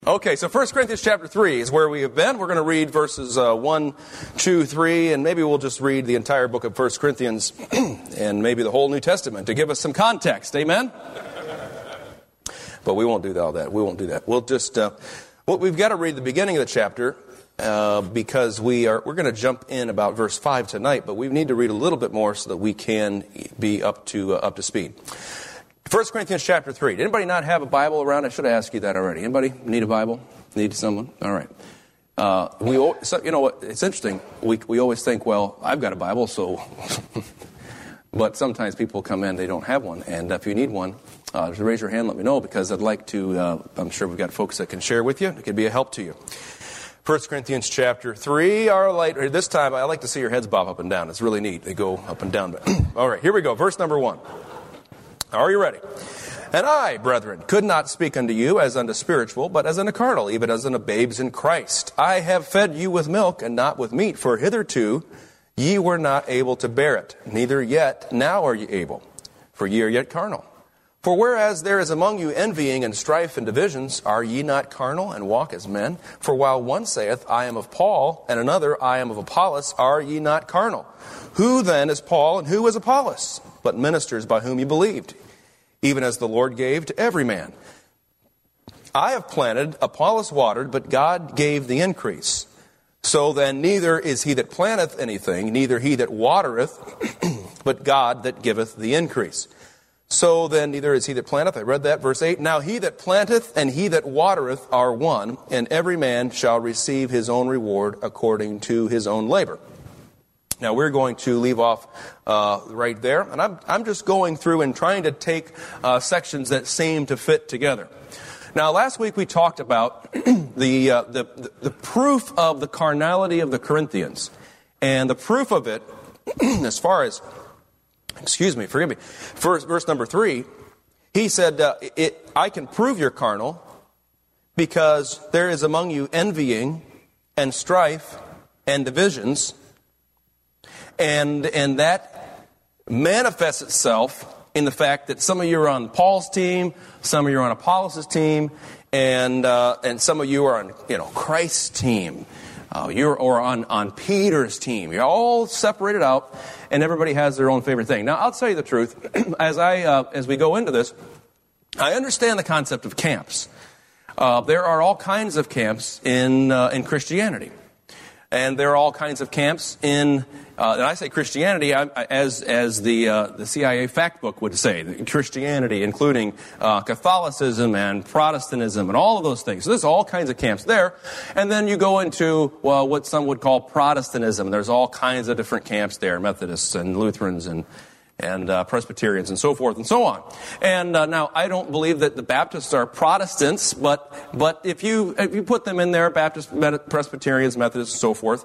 Okay, so 1 Corinthians chapter 3 is where we have been. We're going to read verses 1, 2, 3, and maybe we'll just read the entire book of 1 Corinthians and maybe the whole New Testament to give us some context. Amen? But we won't do all that. We won't do that. We'll just, we've got to read the beginning of the chapter because we're going to jump in about verse 5 tonight, but we need to read a little bit more so that we can be up to speed. 1 Corinthians chapter 3. Did anybody not have a Bible around? I should have asked you that already. Anybody need a Bible? Need someone? All right. You know what? It's interesting. We always think, well, I've got a Bible, so... But sometimes people come in, they don't have one. And if you need one, just raise your hand, let me know, because I'd like to... I'm sure we've got folks that can share with you. It could be a help to you. 1 Corinthians chapter 3. This time, I like to see your heads bob up and down. It's really neat. They go up and down. All right, here we go. Verse number 1. Are you ready? And I, brethren, could not speak unto you as unto spiritual, but as unto carnal, even as unto babes in Christ. I have fed you with milk and not with meat, for hitherto ye were not able to bear it, neither yet now are ye able, for ye are yet carnal. For whereas there is among you envying and strife and divisions, are ye not carnal and walk as men? For while one saith, I am of Paul, and another, I am of Apollos, are ye not carnal? Who then is Paul and who is Apollos? But ministers by whom ye believed, even as the Lord gave to every man. I have planted, Apollos watered, but God gave the increase. So then neither is he that planteth anything, neither he that watereth, but God that giveth the increase. So then neither is he that planteth, I read that, verse 8. Now he that planteth and he that watereth are one, and every man shall receive his own reward according to his own labor. Now, we're going to leave off right there, and I'm just going through and trying to take sections that seem to fit together. Now, last week we talked about the proof of the carnality of the Corinthians, and the proof of it, as far as, forgive me, verse number 3, he said, I can prove you're carnal because there is among you envying and strife and divisions. And that manifests itself in the fact that some of you are on Paul's team, some of you are on Apollos' team, and some of you are on Christ's team. You're on Peter's team. You're all separated out, and everybody has their own favorite thing. Now, I'll tell you the truth. As we go into this, I understand the concept of camps. There are all kinds of camps in Christianity. And there are all kinds of camps in, and I say Christianity as the CIA fact book would say, Christianity, including Catholicism and Protestantism and all of those things. So there's all kinds of camps there. And then you go into, what some would call Protestantism. There's all kinds of different camps there, Methodists and Lutherans and Presbyterians and so forth and so on. And now, I don't believe that the Baptists are Protestants, but if you put them in there, Baptists, Presbyterians, Methodists, and so forth,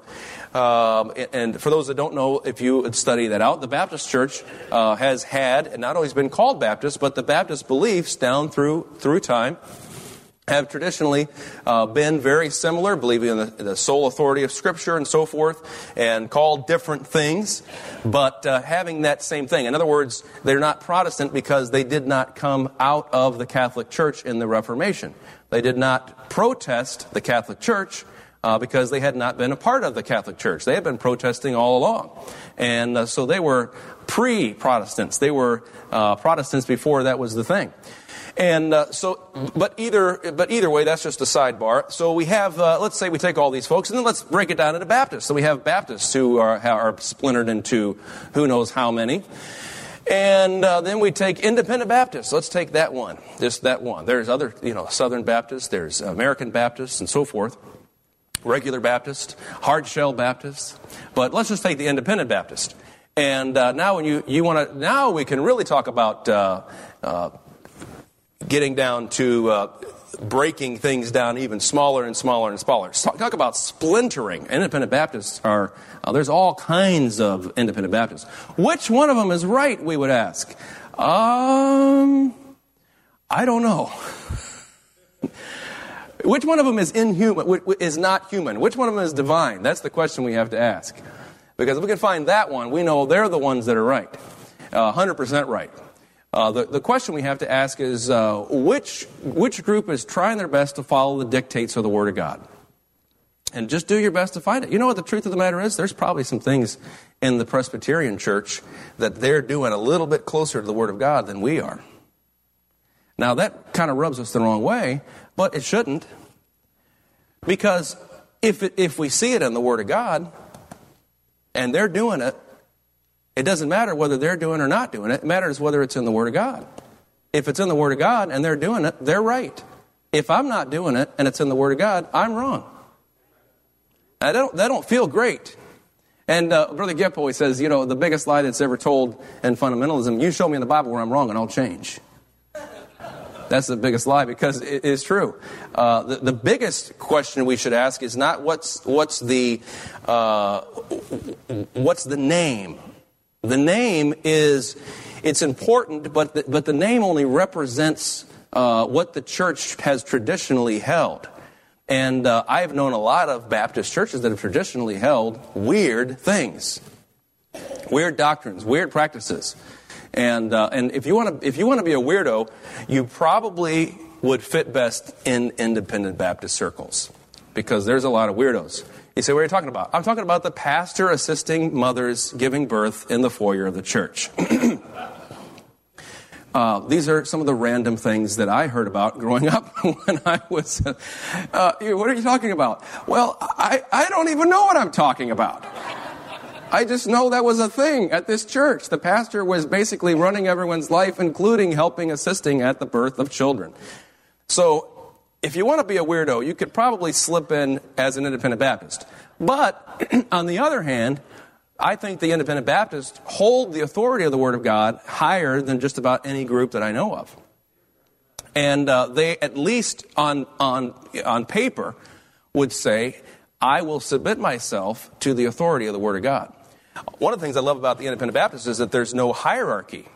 and for those that don't know, if you would study that out, the Baptist Church has had, and not always been called Baptist, but the Baptist beliefs down through time have traditionally been very similar, believing in the sole authority of Scripture and so forth, and called different things, but having that same thing. In other words, they're not Protestant because they did not come out of the Catholic Church in the Reformation. They did not protest the Catholic Church because they had not been a part of the Catholic Church. They had been protesting all along. And so they were pre-Protestants. They were Protestants before that was the thing. And but either way, that's just a sidebar. So we have, let's say we take all these folks, and then let's break it down into Baptists. So we have Baptists who are splintered into who knows how many. And then we take independent Baptists. Let's take that one, just that one. There's other, Southern Baptists, there's American Baptists, and so forth. Regular Baptist, hard shell Baptist. But let's just take the independent Baptist. And now when you want to, now we can really talk about getting down to breaking things down even smaller and smaller and smaller. Talk about splintering. Independent Baptists are, there's all kinds of independent Baptists. Which one of them is right, we would ask? I don't know. Which one of them is inhuman, is not human? Which one of them is divine? That's the question we have to ask. Because if we can find that one, we know they're the ones that are right. 100% right. The question we have to ask is, which group is trying their best to follow the dictates of the Word of God? And just do your best to find it. You know what the truth of the matter is? There's probably some things in the Presbyterian Church that they're doing a little bit closer to the Word of God than we are. Now, that kind of rubs us the wrong way, but it shouldn't. Because if we see it in the Word of God, and they're doing it, it doesn't matter whether they're doing it or not doing it. It matters whether it's in the Word of God. If it's in the Word of God and they're doing it, they're right. If I'm not doing it and it's in the Word of God, I'm wrong. That don't feel great. And Brother Gipp always says, you know, the biggest lie that's ever told in fundamentalism, you show me in the Bible where I'm wrong and I'll change. That's the biggest lie, because it is true. The biggest question we should ask is not what's the name. The name it's important, but the name only represents what the church has traditionally held. And I've known a lot of Baptist churches that have traditionally held weird things, weird doctrines, weird practices. And if you want to be a weirdo, you probably would fit best in independent Baptist circles, because there's a lot of weirdos. You say, what are you talking about? I'm talking about the pastor assisting mothers giving birth in the foyer of the church. These are some of the random things that I heard about growing up when I was... what are you talking about? Well, I don't even know what I'm talking about. I just know that was a thing at this church. The pastor was basically running everyone's life, including assisting at the birth of children. So, if you want to be a weirdo, you could probably slip in as an independent Baptist. But, on the other hand, I think the independent Baptists hold the authority of the Word of God higher than just about any group that I know of. And they, at least on paper, would say, I will submit myself to the authority of the Word of God. One of the things I love about the independent Baptists is that there's no hierarchy.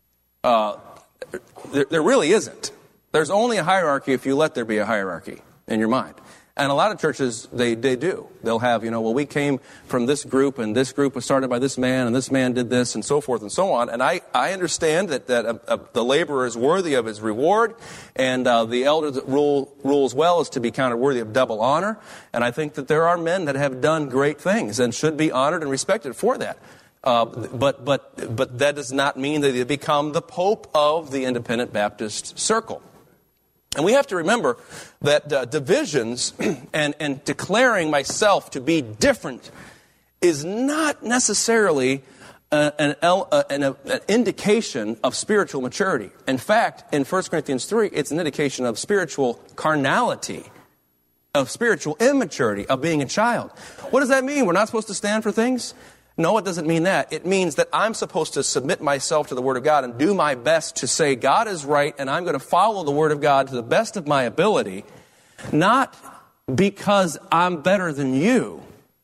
There really isn't. There's only a hierarchy if you let there be a hierarchy in your mind. And a lot of churches, they do. They'll have, we came from this group, and this group was started by this man, and this man did this, and so forth and so on. And I understand that the laborer is worthy of his reward, and the elder that rules well is to be counted worthy of double honor. And I think that there are men that have done great things and should be honored and respected for that. But that does not mean that they become the pope of the independent Baptist circle. And we have to remember that divisions and declaring myself to be different is not necessarily an indication of spiritual maturity. In fact, in 1 Corinthians 3, it's an indication of spiritual carnality, of spiritual immaturity, of being a child. What does that mean? We're not supposed to stand for things? No, it doesn't mean that. It means that I'm supposed to submit myself to the Word of God and do my best to say God is right, and I'm going to follow the Word of God to the best of my ability, not because I'm better than you,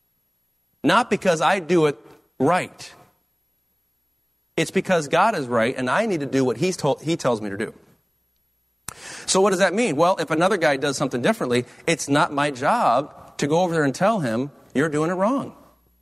not because I do it right. It's because God is right, and I need to do what He tells me to do. So what does that mean? Well, if another guy does something differently, it's not my job to go over there and tell him, you're doing it wrong.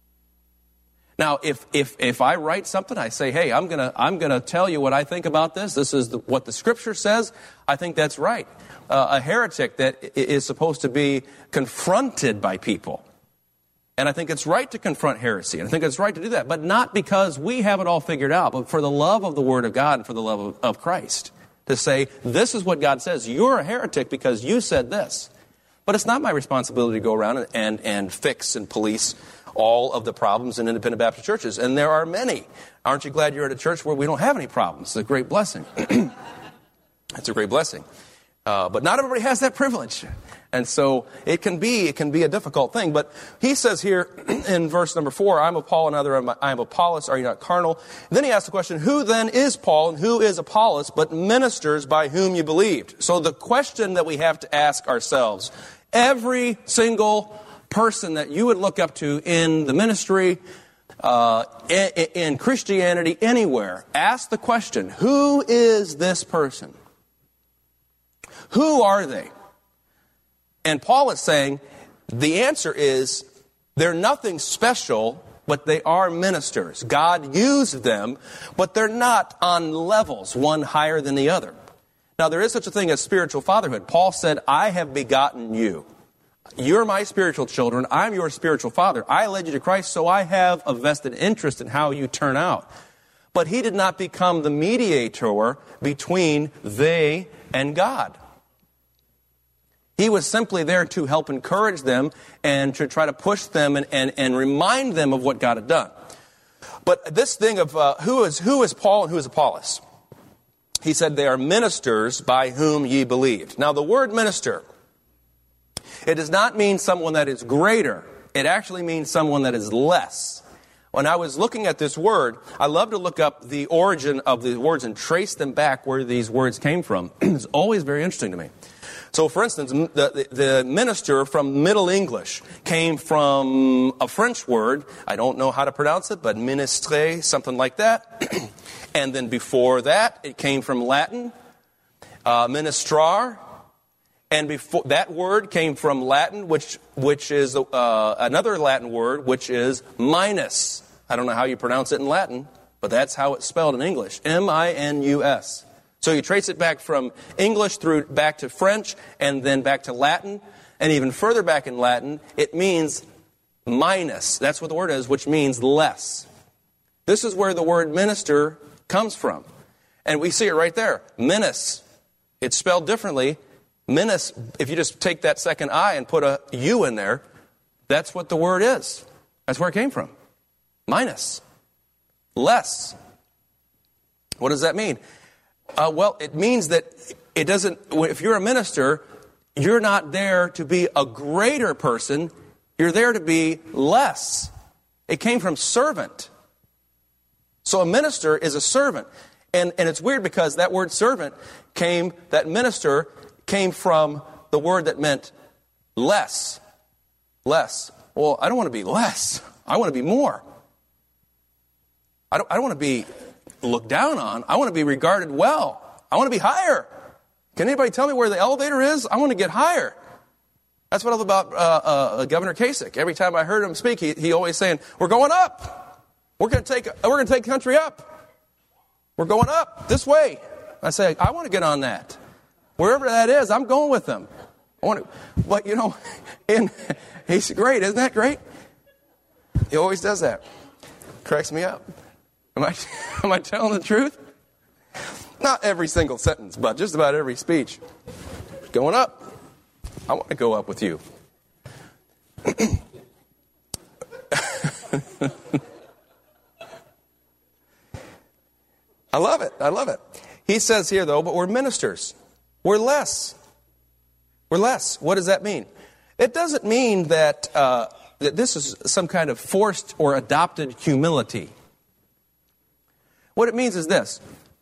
Now, if I write something, I say, hey, I'm gonna tell you what I think about this. This is what the Scripture says. I think that's right. A heretic that is supposed to be confronted by people. And I think it's right to confront heresy. And I think it's right to do that. But not because we have it all figured out, but for the love of the Word of God and for the love of Christ. To say, this is what God says. You're a heretic because you said this. But it's not my responsibility to go around and fix and police all of the problems in independent Baptist churches. And there are many. Aren't you glad you're at a church where we don't have any problems? It's a great blessing. It's a great blessing. But not everybody has that privilege. And so it can be a difficult thing. But he says here in verse number 4, I'm of Paul, another I am Apollos, are you not carnal? And then he asks the question, who then is Paul and who is Apollos, but ministers by whom you believed? So the question that we have to ask ourselves, every single person that you would look up to in the ministry, in Christianity, anywhere, ask the question, who is this person? Who are they? And Paul is saying, the answer is, they're nothing special but they are ministers. God used them, but they're not on levels, one higher than the other. Now, there is such a thing as spiritual fatherhood. Paul said, I have begotten you. You're my spiritual children. I'm your spiritual father. I led you to Christ, so I have a vested interest in how you turn out. But he did not become the mediator between they and God. He was simply there to help encourage them and to try to push them and remind them of what God had done. But this thing of who is Paul and who is Apollos? He said they are ministers by whom ye believed. Now the word minister, it does not mean someone that is greater. It actually means someone that is less. When I was looking at this word, I love to look up the origin of the words and trace them back where these words came from. It's always very interesting to me. So, for instance, the minister from Middle English came from a French word. I don't know how to pronounce it, but ministre, something like that. And then before that, it came from Latin, ministrar. And before that word came from Latin, which is another Latin word, which is minus. I don't know how you pronounce it in Latin, but that's how it's spelled in English. M-I-N-U-S. So you trace it back from English through back to French and then back to Latin. And even further back in Latin, it means minus. That's what the word is, which means less. This is where the word minister comes from. And we see it right there. Minis. It's spelled differently. Minis, if you just take that second I and put a U in there, that's what the word is. That's where it came from. Minus. Less. What does that mean? Well, it means that it doesn't, if you're a minister, you're not there to be a greater person. You're there to be less. It came from servant. So a minister is a servant. And it's weird because that word servant that minister came from the word that meant less. Less. Well, I don't want to be less. I want to be more. I don't want to be looked down on. I want to be regarded well. I want to be higher. Can anybody tell me where the elevator is? I want to get higher. That's what I love about Governor Kasich. Every time I heard him speak, he always saying, "We're going up. We're going to take the country up. We're going up this way." I say, I want to get on that. Wherever that is, I'm going with them. I want to, but he's great. Isn't that great? He always does that. Cracks me up. Am I telling the truth? Not every single sentence, but just about every speech. Going up. I want to go up with you. I love it. I love it. He says here, though, but we're ministers. We're less. We're less. What does that mean? It doesn't mean that this is some kind of forced or adopted humility. What it means is this.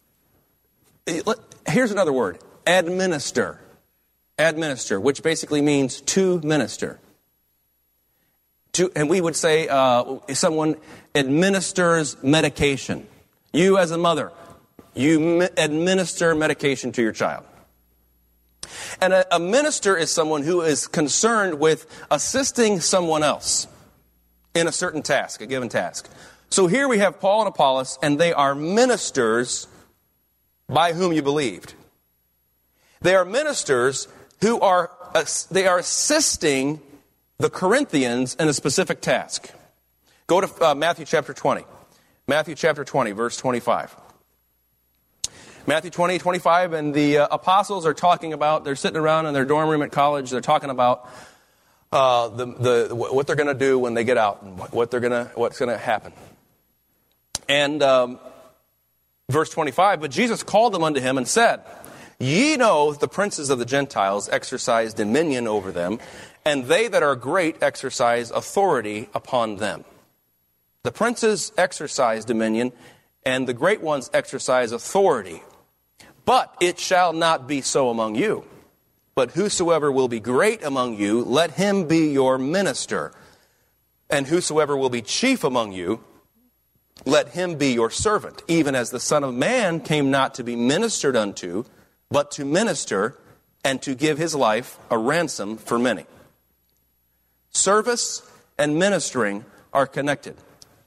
Here's another word. Administer. Administer, which basically means to minister. And we would say someone administers medication. You as a mother, you administer medication to your child. And a minister is someone who is concerned with assisting someone else in a certain task, a given task. So here we have Paul and Apollos, and they are ministers by whom you believed. They are ministers who are assisting the Corinthians in a specific task. Go to Matthew chapter 20. Matthew chapter 20, verse 25. Matthew 20, 25, and the apostles are talking about, they're sitting around in their dorm room at college, they're talking about what they're going to do when they get out and what's going to happen. And verse 25, but Jesus called them unto him and said, Ye know the princes of the Gentiles exercise dominion over them, and they that are great exercise authority upon them. The princes exercise dominion, and the great ones exercise authority. But it shall not be so among you. But whosoever will be great among you, let him be your minister. And whosoever will be chief among you, let him be your servant. Even as the Son of Man came not to be ministered unto, but to minister and to give his life a ransom for many. Service and ministering are connected.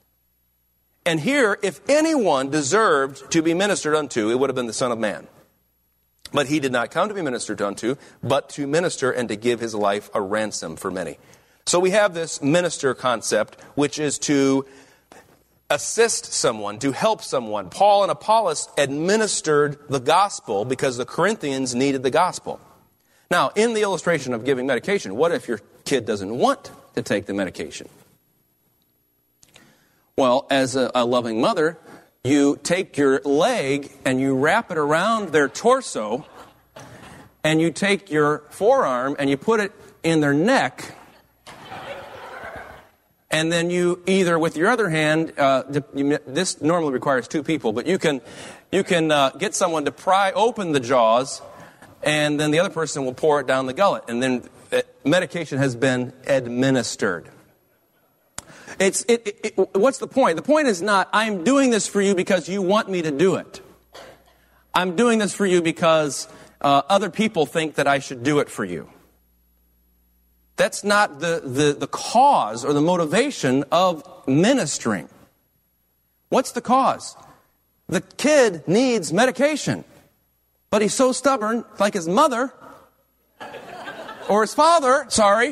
And here, if anyone deserved to be ministered unto, it would have been the Son of Man. But he did not come to be ministered unto, but to minister and to give his life a ransom for many. So we have this minister concept, which is to assist someone, to help someone. Paul and Apollos administered the gospel because the Corinthians needed the gospel. Now, in the illustration of giving medication, what if your kid doesn't want to take the medication? Well, as a loving mother, you take your leg and you wrap it around their torso, and you take your forearm and you put it in their neck, and then you either with your other hand, this normally requires two people, but you can get someone to pry open the jaws, and then the other person will pour it down the gullet, and then medication has been administered. What's the point? The point is not, I'm doing this for you because you want me to do it. I'm doing this for you because other people think that I should do it for you. That's not the cause or the motivation of ministering. What's the cause? The kid needs medication, but he's so stubborn, like his mother, or his father,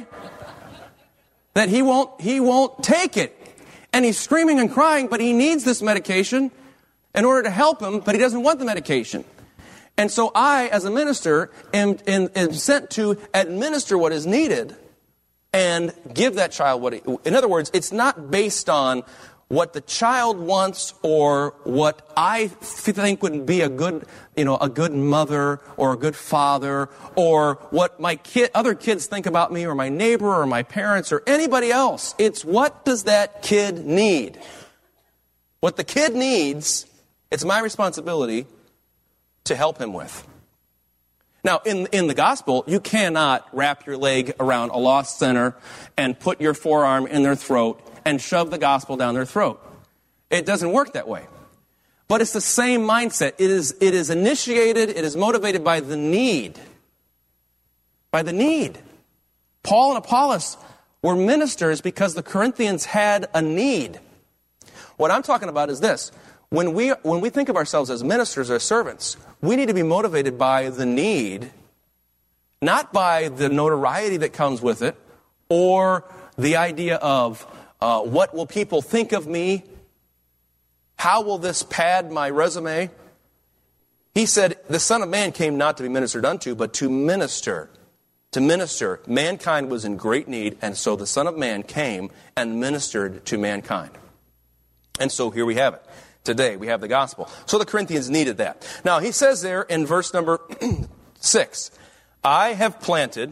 that he won't take it. And he's screaming and crying, but he needs this medication in order to help him, but he doesn't want the medication. And so I, as a minister, am sent to administer what is needed and give that child what in other words, it's not based on what the child wants or what I think would be a good mother or a good father, or what my other kids think about me, or my neighbor or my parents or anybody else. It's what does that kid need? What the kid needs, it's my responsibility to help him with. Now, in the gospel, you cannot wrap your leg around a lost sinner and put your forearm in their throat and shove the gospel down their throat. It doesn't work that way. But it's the same mindset. It is initiated, it is motivated by the need. By the need. Paul and Apollos were ministers because the Corinthians had a need. What I'm talking about is this. When we think of ourselves as ministers or servants, we need to be motivated by the need, not by the notoriety that comes with it, or the idea of what will people think of me? How will this pad my resume? He said, the Son of Man came not to be ministered unto, but to minister. To minister. Mankind was in great need, and so the Son of Man came and ministered to mankind. And so here we have it. Today we have the gospel. So the Corinthians needed that. Now he says there in verse number 6, I have planted,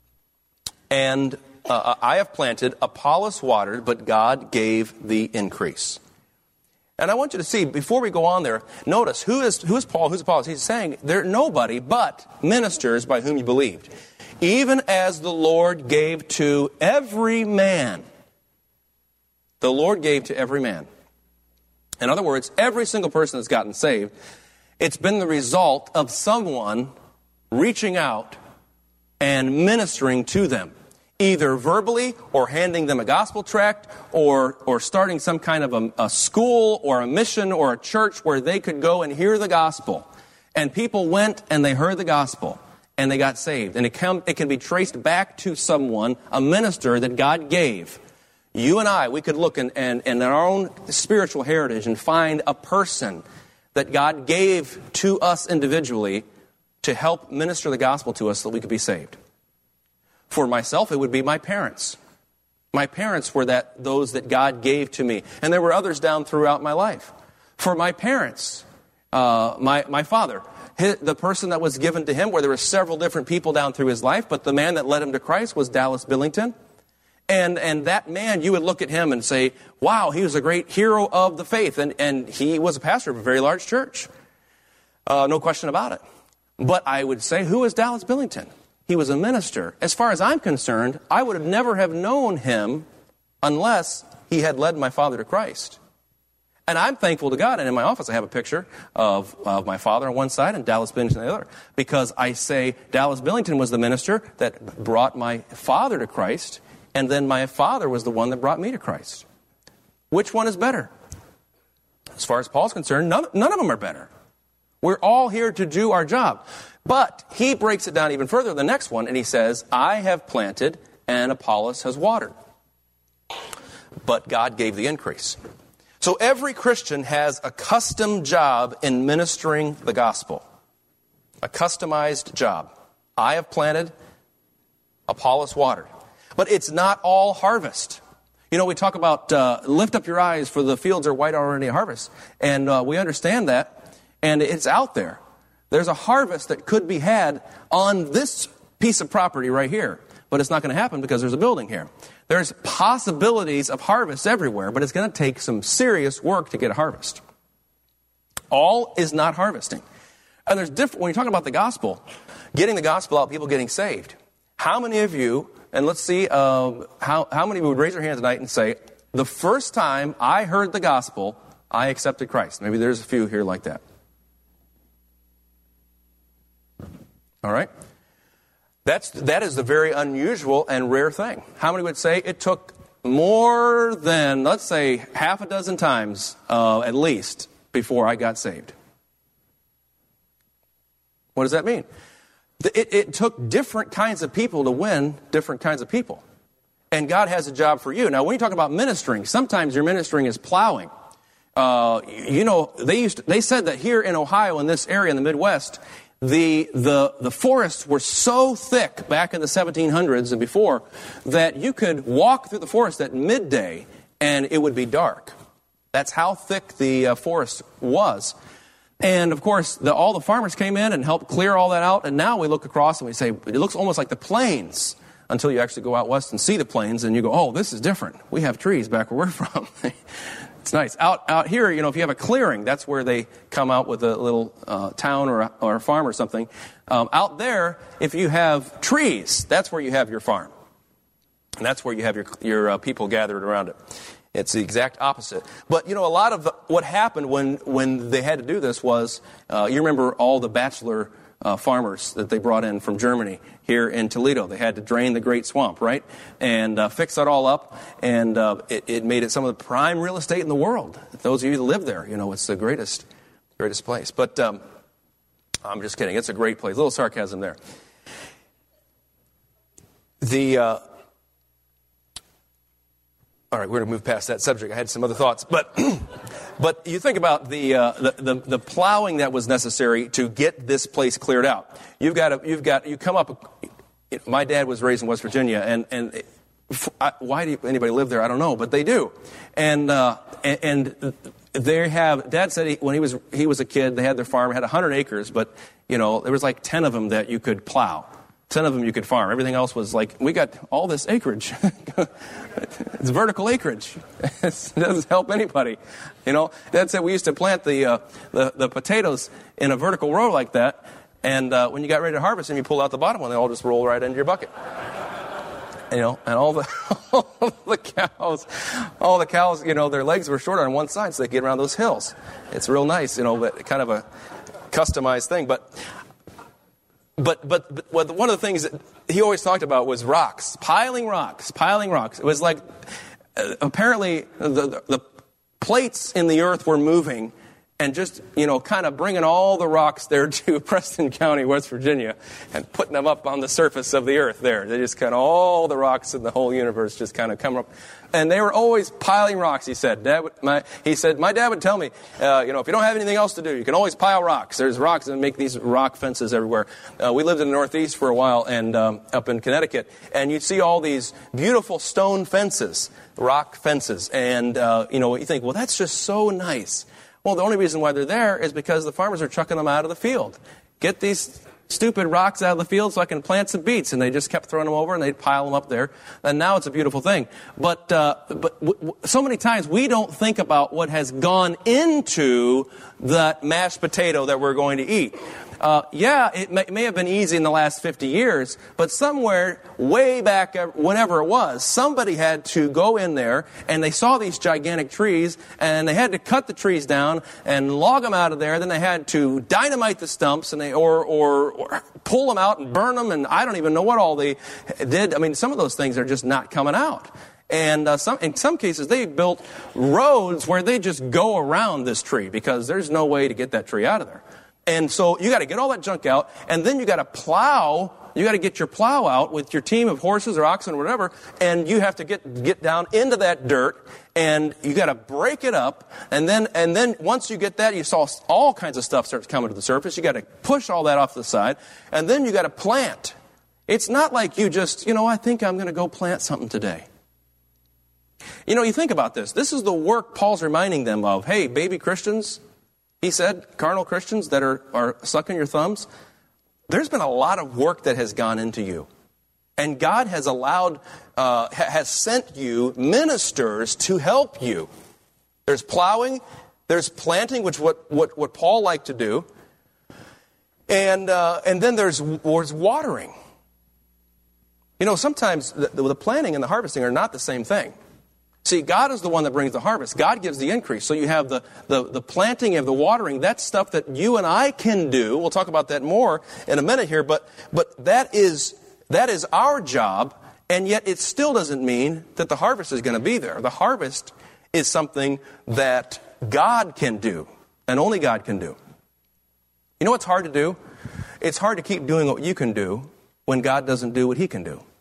Apollos watered, but God gave the increase. And I want you to see, before we go on there, notice who is Paul, who's Apollos? He's saying they're nobody but ministers by whom you believed. Even as the Lord gave to every man. The Lord gave to every man. In other words, every single person that's gotten saved, it's been the result of someone reaching out and ministering to them, either verbally or handing them a gospel tract or starting some kind of a school or a mission or a church where they could go and hear the gospel. And people went and they heard the gospel and they got saved. And it can be traced back to someone, a minister that God gave. You and I, we could look in our own spiritual heritage and find a person that God gave to us individually to help minister the gospel to us so that we could be saved. For myself, it would be my parents. My parents were those that God gave to me. And there were others down throughout my life. For my parents, my father, the person that was given to him, where there were several different people down through his life, but the man that led him to Christ was Dallas Billington. And that man, you would look at him and say, wow, he was a great hero of the faith. And he was a pastor of a very large church. No question about it. But I would say, who is Dallas Billington? He was a minister. As far as I'm concerned, I would have never have known him unless he had led my father to Christ. And I'm thankful to God. And in my office, I have a picture of my father on one side and Dallas Billington on the other. Because I say Dallas Billington was the minister that brought my father to Christ. And then my father was the one that brought me to Christ. Which one is better? As far as Paul's concerned, none of them are better. We're all here to do our job. But he breaks it down even further, the next one, and he says, I have planted and Apollos has watered. But God gave the increase. So every Christian has a custom job in ministering the gospel. A customized job. I have planted, Apollos watered. But it's not all harvest. You know, we talk about lift up your eyes for the fields are white already harvest. And we understand that. And it's out there. There's a harvest that could be had on this piece of property right here. But it's not going to happen because there's a building here. There's possibilities of harvest everywhere, but it's going to take some serious work to get a harvest. All is not harvesting. And there's different, when you're talking about the gospel, getting the gospel out, people getting saved. How many of you, and let's see, how many of you would raise your hand tonight and say, the first time I heard the gospel, I accepted Christ? Maybe there's a few here like that. All right? That is a very unusual and rare thing. How many would say it took more than, let's say, half a dozen times at least before I got saved? What does that mean? It took different kinds of people to win different kinds of people. And God has a job for you. Now, when you talk about ministering, sometimes your ministering is plowing. You know, they said that here in Ohio, in this area in the Midwest, the forests were so thick back in the 1700s and before that you could walk through the forest at midday and it would be dark. That's how thick the forest was. And of course, all the farmers came in and helped clear all that out. And now we look across and we say, it looks almost like the plains until you actually go out west and see the plains and you go, oh, this is different. We have trees back where we're from. It's nice. Out here, you know, if you have a clearing, that's where they come out with a little town or a farm or something. Out there, if you have trees, that's where you have your farm. And that's where you have your people gathered around it. It's the exact opposite. But, you know, a lot of what happened when they had to do this was, you remember all the bachelor farmers that they brought in from Germany here in Toledo. They had to drain the Great Swamp, right? And fix that all up. And it made it some of the prime real estate in the world. Those of you that live there, you know, it's the greatest place. But I'm just kidding. It's a great place. A little sarcasm there. All right, we're going to move past that subject. I had some other thoughts, but you think about the plowing that was necessary to get this place cleared out. You come up. My dad was raised in West Virginia, and why do anybody live there? I don't know, but they do, and they have. Dad said when he was a kid, they had their farm, had 100 acres, but you know there was like 10 of them that you could plow. 10 of them you could farm. Everything else was like, we got all this acreage. It's vertical acreage. It doesn't help anybody. You know, Dad said we used to plant the potatoes in a vertical row like that, and when you got ready to harvest them, you pull out the bottom one, they all just roll right into your bucket. You know, and all the cows, you know, their legs were short on one side so they could get around those hills. It's real nice, you know, but kind of a customized thing. But one of the things that he always talked about was rocks, piling rocks. It was like, apparently the plates in the earth were moving and just, you know, kind of bringing all the rocks there to Preston County, West Virginia, and putting them up on the surface of the earth there. They just kind of, all the rocks in the whole universe just kind of come up. And they were always piling rocks, he said. My dad would tell me, you know, if you don't have anything else to do, you can always pile rocks. There's rocks and make these rock fences everywhere. We lived in the Northeast for a while and up in Connecticut, and you'd see all these beautiful stone fences, rock fences. And, you know, you think, well, that's just so nice. Well, the only reason why they're there is because the farmers are chucking them out of the field. Get these stupid rocks out of the field so I can plant some beets. And they just kept throwing them over and they'd pile them up there. And now it's a beautiful thing. But so many times we don't think about what has gone into that mashed potato that we're going to eat. It may have been easy in the last 50 years, but somewhere way back, whenever it was, somebody had to go in there and they saw these gigantic trees and they had to cut the trees down and log them out of there. Then they had to dynamite the stumps and or pull them out and burn them, and I don't even know what all they did. I mean, some of those things are just not coming out. And in some cases, they built roads where they just go around this tree because there's no way to get that tree out of there. And so you got to get all that junk out, and then you got to plow. You got to get your plow out with your team of horses or oxen or whatever, and you have to get down into that dirt, and you got to break it up. And then once you get that, you saw all kinds of stuff starts coming to the surface. You got to push all that off to the side, and then you got to plant. It's not like you just, I think I'm going to go plant something today. You think about this. This is the work Paul's reminding them of. Hey, baby Christians, he said, carnal Christians that are sucking your thumbs. There's been a lot of work that has gone into you. And God has has sent you ministers to help you. There's plowing, there's planting, which what Paul liked to do. And then there's watering. Sometimes the planting and the harvesting are not the same thing. See, God is the one that brings the harvest. God gives the increase. So you have the planting and the watering. That's stuff that you and I can do. We'll talk about that more in a minute here. But that is our job, and yet it still doesn't mean that the harvest is going to be there. The harvest is something that God can do, and only God can do. You know what's hard to do? It's hard to keep doing what you can do when God doesn't do what He can do.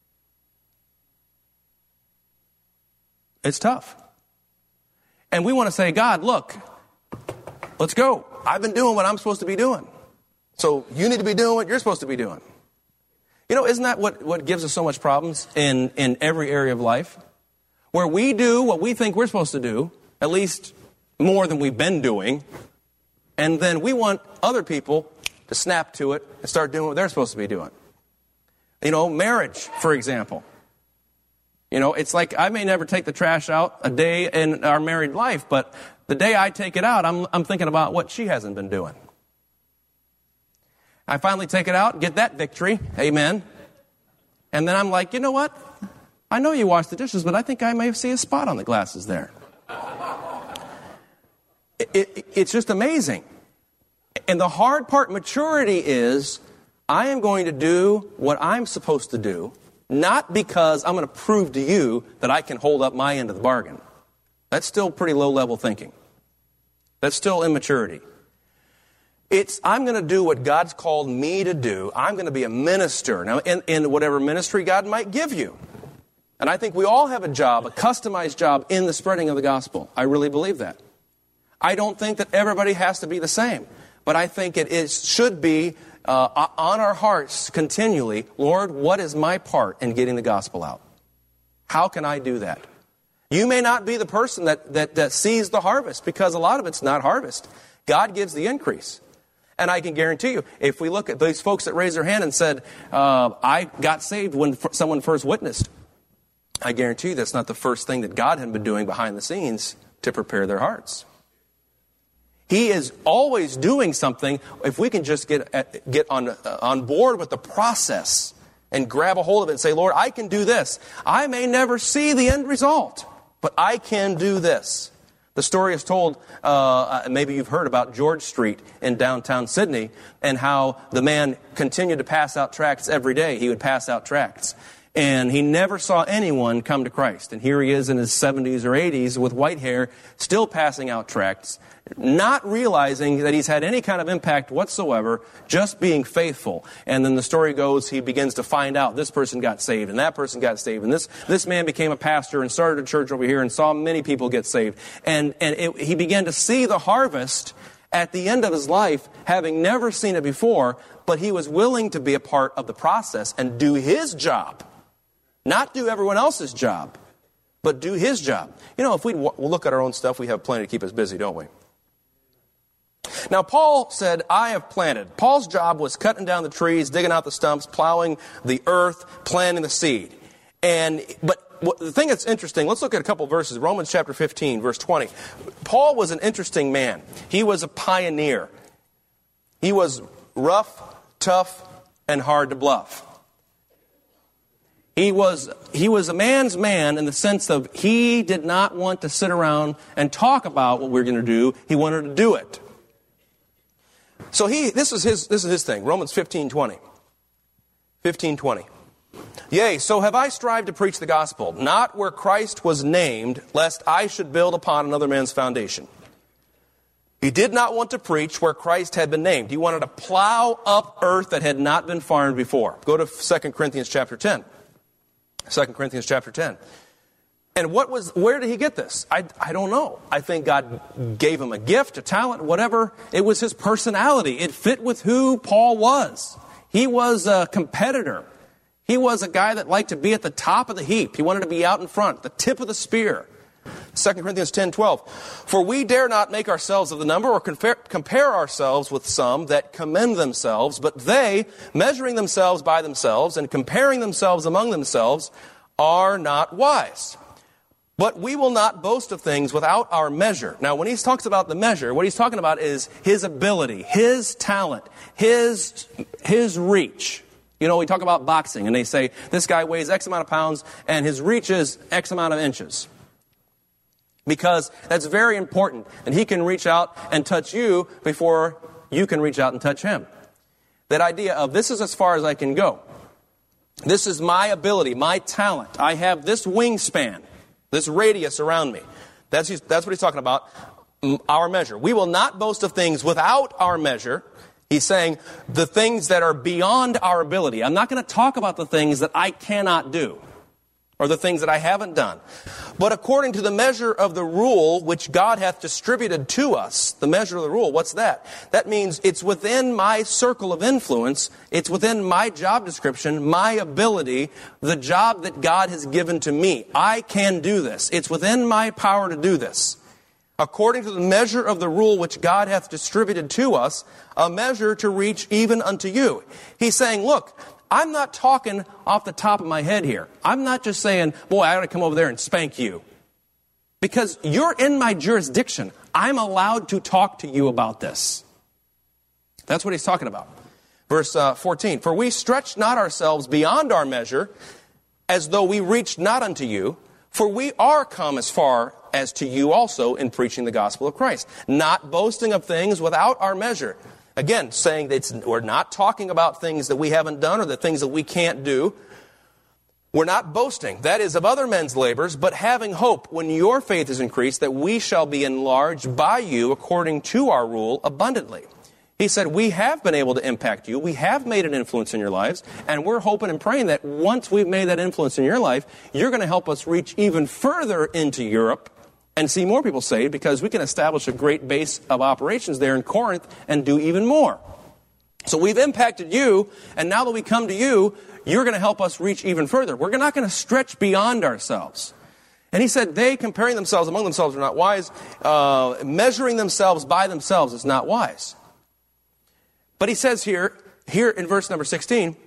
It's tough. And we want to say, God, look, let's go. I've been doing what I'm supposed to be doing. So you need to be doing what you're supposed to be doing. Isn't that what gives us so much problems in every area of life? Where we do what we think we're supposed to do, at least more than we've been doing, and then we want other people to snap to it and start doing what they're supposed to be doing. Marriage, for example. It's like I may never take the trash out a day in our married life, but the day I take it out, I'm thinking about what she hasn't been doing. I finally take it out, get that victory, amen. And then I'm like, you know what? I know you wash the dishes, but I think I may see a spot on the glasses there. It's just amazing. And the hard part, maturity, is I am going to do what I'm supposed to do, not because I'm going to prove to you that I can hold up my end of the bargain. That's still pretty low-level thinking. That's still immaturity. I'm going to do what God's called me to do. I'm going to be a minister. Now, in whatever ministry God might give you. And I think we all have a job, a customized job in the spreading of the gospel. I really believe that. I don't think that everybody has to be the same. But I think it should be on our hearts continually, Lord, what is my part in getting the gospel out? How can I do that? You may not be the person that sees the harvest, because a lot of it's not harvest. God gives the increase. And I can guarantee you, if we look at these folks that raised their hand and said, I got saved when someone first witnessed, I guarantee you that's not the first thing that God had been doing behind the scenes to prepare their hearts. He is always doing something if we can just get on board with the process and grab a hold of it and say, Lord, I can do this. I may never see the end result, but I can do this. The story is told, maybe you've heard about George Street in downtown Sydney and how the man continued to pass out tracts every day. He would pass out tracts. And he never saw anyone come to Christ. And here he is in his 70s or 80s with white hair, still passing out tracts, not realizing that he's had any kind of impact whatsoever, just being faithful. And then the story goes, he begins to find out this person got saved and that person got saved. And this man became a pastor and started a church over here and saw many people get saved. And he began to see the harvest at the end of his life, having never seen it before, but he was willing to be a part of the process and do his job. Not do everyone else's job, but do his job. If we look at our own stuff, we have plenty to keep us busy, don't we? Now, Paul said, I have planted. Paul's job was cutting down the trees, digging out the stumps, plowing the earth, planting the seed. But the thing that's interesting, let's look at a couple verses. Romans chapter 15, verse 20. Paul was an interesting man. He was a pioneer. He was rough, tough, and hard to bluff. He was a man's man in the sense of he did not want to sit around and talk about what we're going to do. He wanted to do it. So this is his thing. Romans 15:20. 15:20. Yea, so have I strived to preach the gospel, not where Christ was named, lest I should build upon another man's foundation. He did not want to preach where Christ had been named. He wanted to plow up earth that had not been farmed before. Go to 2 Corinthians chapter 10. 2 Corinthians chapter 10. And where did he get this? I don't know. I think God gave him a gift, a talent, whatever. It was his personality. It fit with who Paul was. He was a competitor. He was a guy that liked to be at the top of the heap. He wanted to be out in front, the tip of the spear. 2 Corinthians 10:12. For we dare not make ourselves of the number or compare ourselves with some that commend themselves, but they, measuring themselves by themselves and comparing themselves among themselves, are not wise. But we will not boast of things without our measure. Now, when he talks about the measure, what he's talking about is his ability, his talent, his reach. You know, we talk about boxing, and they say, this guy weighs X amount of pounds, and his reach is X amount of inches. Because that's very important, and he can reach out and touch you before you can reach out and touch him. That idea of, this is as far as I can go. This is my ability, my talent. I have this wingspan, this radius around me. That's what he's talking about, our measure. We will not boast of things without our measure. He's saying the things that are beyond our ability. I'm not going to talk about the things that I cannot do or the things that I haven't done. But according to the measure of the rule which God hath distributed to us, the measure of the rule, what's that? That means it's within my circle of influence, it's within my job description, my ability, the job that God has given to me. I can do this. It's within my power to do this. According to the measure of the rule which God hath distributed to us, a measure to reach even unto you. He's saying, look, I'm not talking off the top of my head here. I'm not just saying, boy, I ought to come over there and spank you. Because you're in my jurisdiction. I'm allowed to talk to you about this. That's what he's talking about. Verse 14, for we stretch not ourselves beyond our measure, as though we reached not unto you, for we are come as far as to you also in preaching the gospel of Christ, not boasting of things without our measure. Again, saying that we're not talking about things that we haven't done or the things that we can't do. We're not boasting, that is, of other men's labors, but having hope when your faith is increased, that we shall be enlarged by you according to our rule abundantly. He said, we have been able to impact you. We have made an influence in your lives. And we're hoping and praying that once we've made that influence in your life, you're going to help us reach even further into Europe and see more people saved, because we can establish a great base of operations there in Corinth and do even more. So we've impacted you, and now that we come to you, you're going to help us reach even further. We're not going to stretch beyond ourselves. And he said, they, comparing themselves among themselves, are not wise. Measuring themselves by themselves is not wise. But he says here in verse number 16,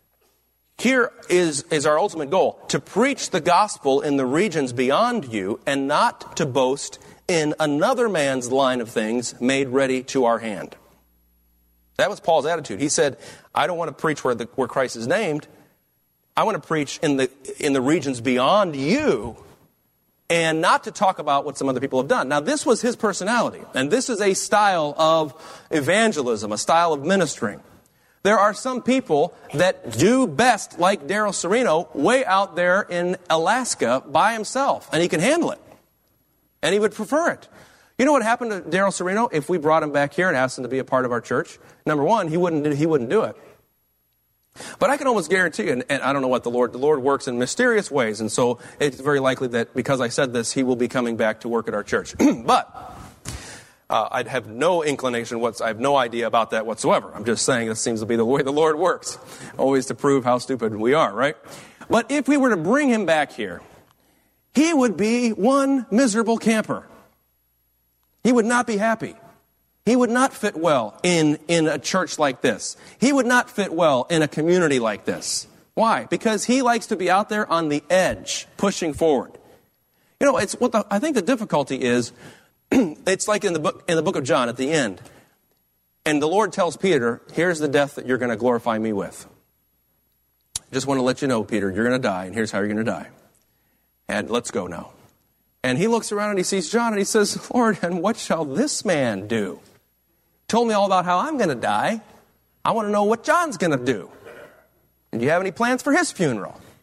here is our ultimate goal, to preach the gospel in the regions beyond you and not to boast in another man's line of things made ready to our hand. That was Paul's attitude. He said, I don't want to preach where Christ is named. I want to preach in the regions beyond you and not to talk about what some other people have done. Now, this was his personality, and this is a style of evangelism, a style of ministering. There are some people that do best, like Daryl Sereno, way out there in Alaska by himself, and he can handle it. And he would prefer it. You know what happened to Daryl Sereno if we brought him back here and asked him to be a part of our church? Number one, he wouldn't do it. But I can almost guarantee you, and I don't know what the Lord works in mysterious ways, and so it's very likely that because I said this, he will be coming back to work at our church. But I'd have no inclination, I have no idea about that whatsoever. I'm just saying this seems to be the way the Lord works, always to prove how stupid we are, right? But if we were to bring him back here, he would be one miserable camper. He would not be happy. He would not fit well in a church like this. He would not fit well in a community like this. Why? Because he likes to be out there on the edge, pushing forward. You know, I think the difficulty is, it's like in the book of John at the end. And the Lord tells Peter, here's the death that you're going to glorify me with. Just want to let you know, Peter, you're going to die, and here's how you're going to die. And let's go now. And he looks around and he sees John and he says, Lord, and what shall this man do? Told me all about how I'm going to die. I want to know what John's going to do. And do you have any plans for his funeral?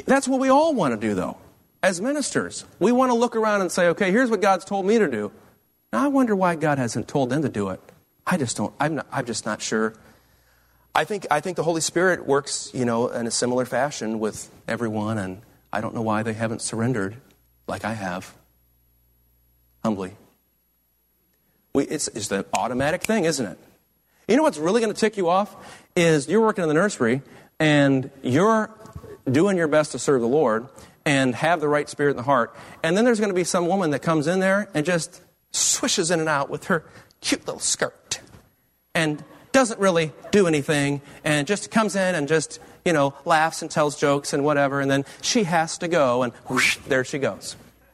That's what we all want to do, though. As ministers, we want to look around and say, okay, here's what God's told me to do. Now, I wonder why God hasn't told them to do it. I'm just not sure. I think the Holy Spirit works, in a similar fashion with everyone, and I don't know why they haven't surrendered like I have. Humbly. It's an automatic thing, isn't it? You know what's really going to tick you off is you're working in the nursery and you're doing your best to serve the Lord and have the right spirit in the heart. And then there's going to be some woman that comes in there and just swishes in and out with her cute little skirt and doesn't really do anything and just comes in and just, laughs and tells jokes and whatever. And then she has to go and whoosh, there she goes.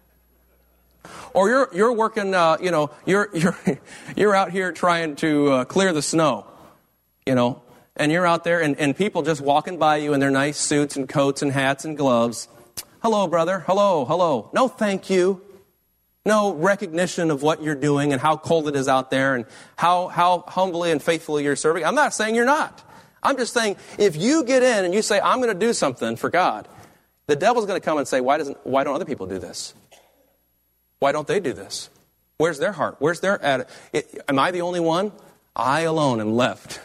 Or you're working, you're out here trying to clear the snow, and you're out there and people just walking by you in their nice suits and coats and hats and gloves. Hello, brother. Hello. No, thank you. No recognition of what you're doing and how cold it is out there and how humbly and faithfully you're serving. I'm not saying you're not. I'm just saying if you get in and you say, I'm going to do something for God, the devil's going to come and say, why don't other people do this? Why don't they do this? Where's their heart? Where's their attitude? Am I the only one? I alone am left.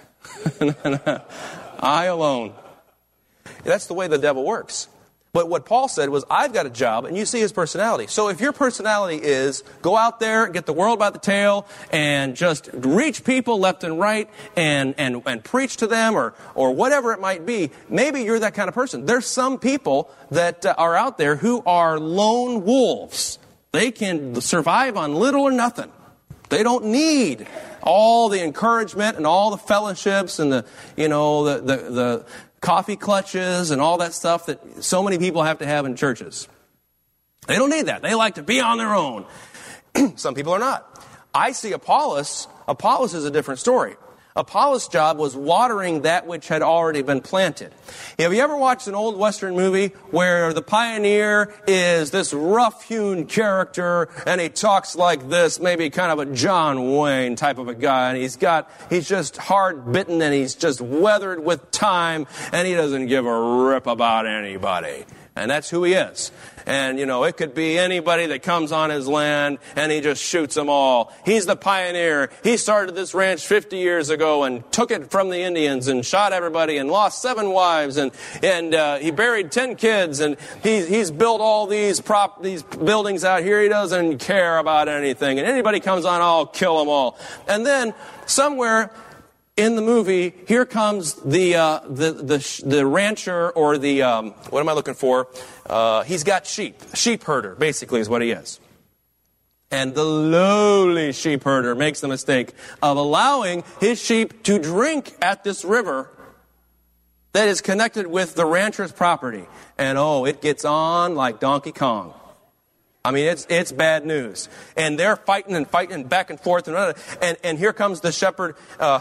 I alone. That's the way the devil works. But what Paul said was, I've got a job, and you see his personality. So if your personality is go out there, get the world by the tail, and just reach people left and right, and preach to them, or whatever it might be, maybe you're that kind of person. There's some people that are out there who are lone wolves. They can survive on little or nothing. They don't need all the encouragement and all the fellowships and the coffee clutches and all that stuff that so many people have to have in churches. They don't need that. They like to be on their own. Some people are not. I see Apollos. Apollos is a different story. Apollos' job was watering that which had already been planted. Have you ever watched an old Western movie where the pioneer is this rough-hewn character and he talks like this, maybe kind of a John Wayne type of a guy, and he's just hard-bitten and he's just weathered with time and he doesn't give a rip about anybody. And that's who he is. And, it could be anybody that comes on his land and he just shoots them all. He's the pioneer. He started this ranch 50 years ago and took it from the Indians and shot everybody and lost 7 wives and he buried 10 kids and he's built all these buildings out here. He doesn't care about anything. And anybody comes on, I'll kill them all. And then somewhere in the movie, here comes the rancher or what am I looking for? He's got sheep. Sheep herder, basically, is what he is. And the lowly sheep herder makes the mistake of allowing his sheep to drink at this river that is connected with the rancher's property. And it gets on like Donkey Kong. I mean, it's bad news. And they're fighting back and forth. And here comes the shepherd,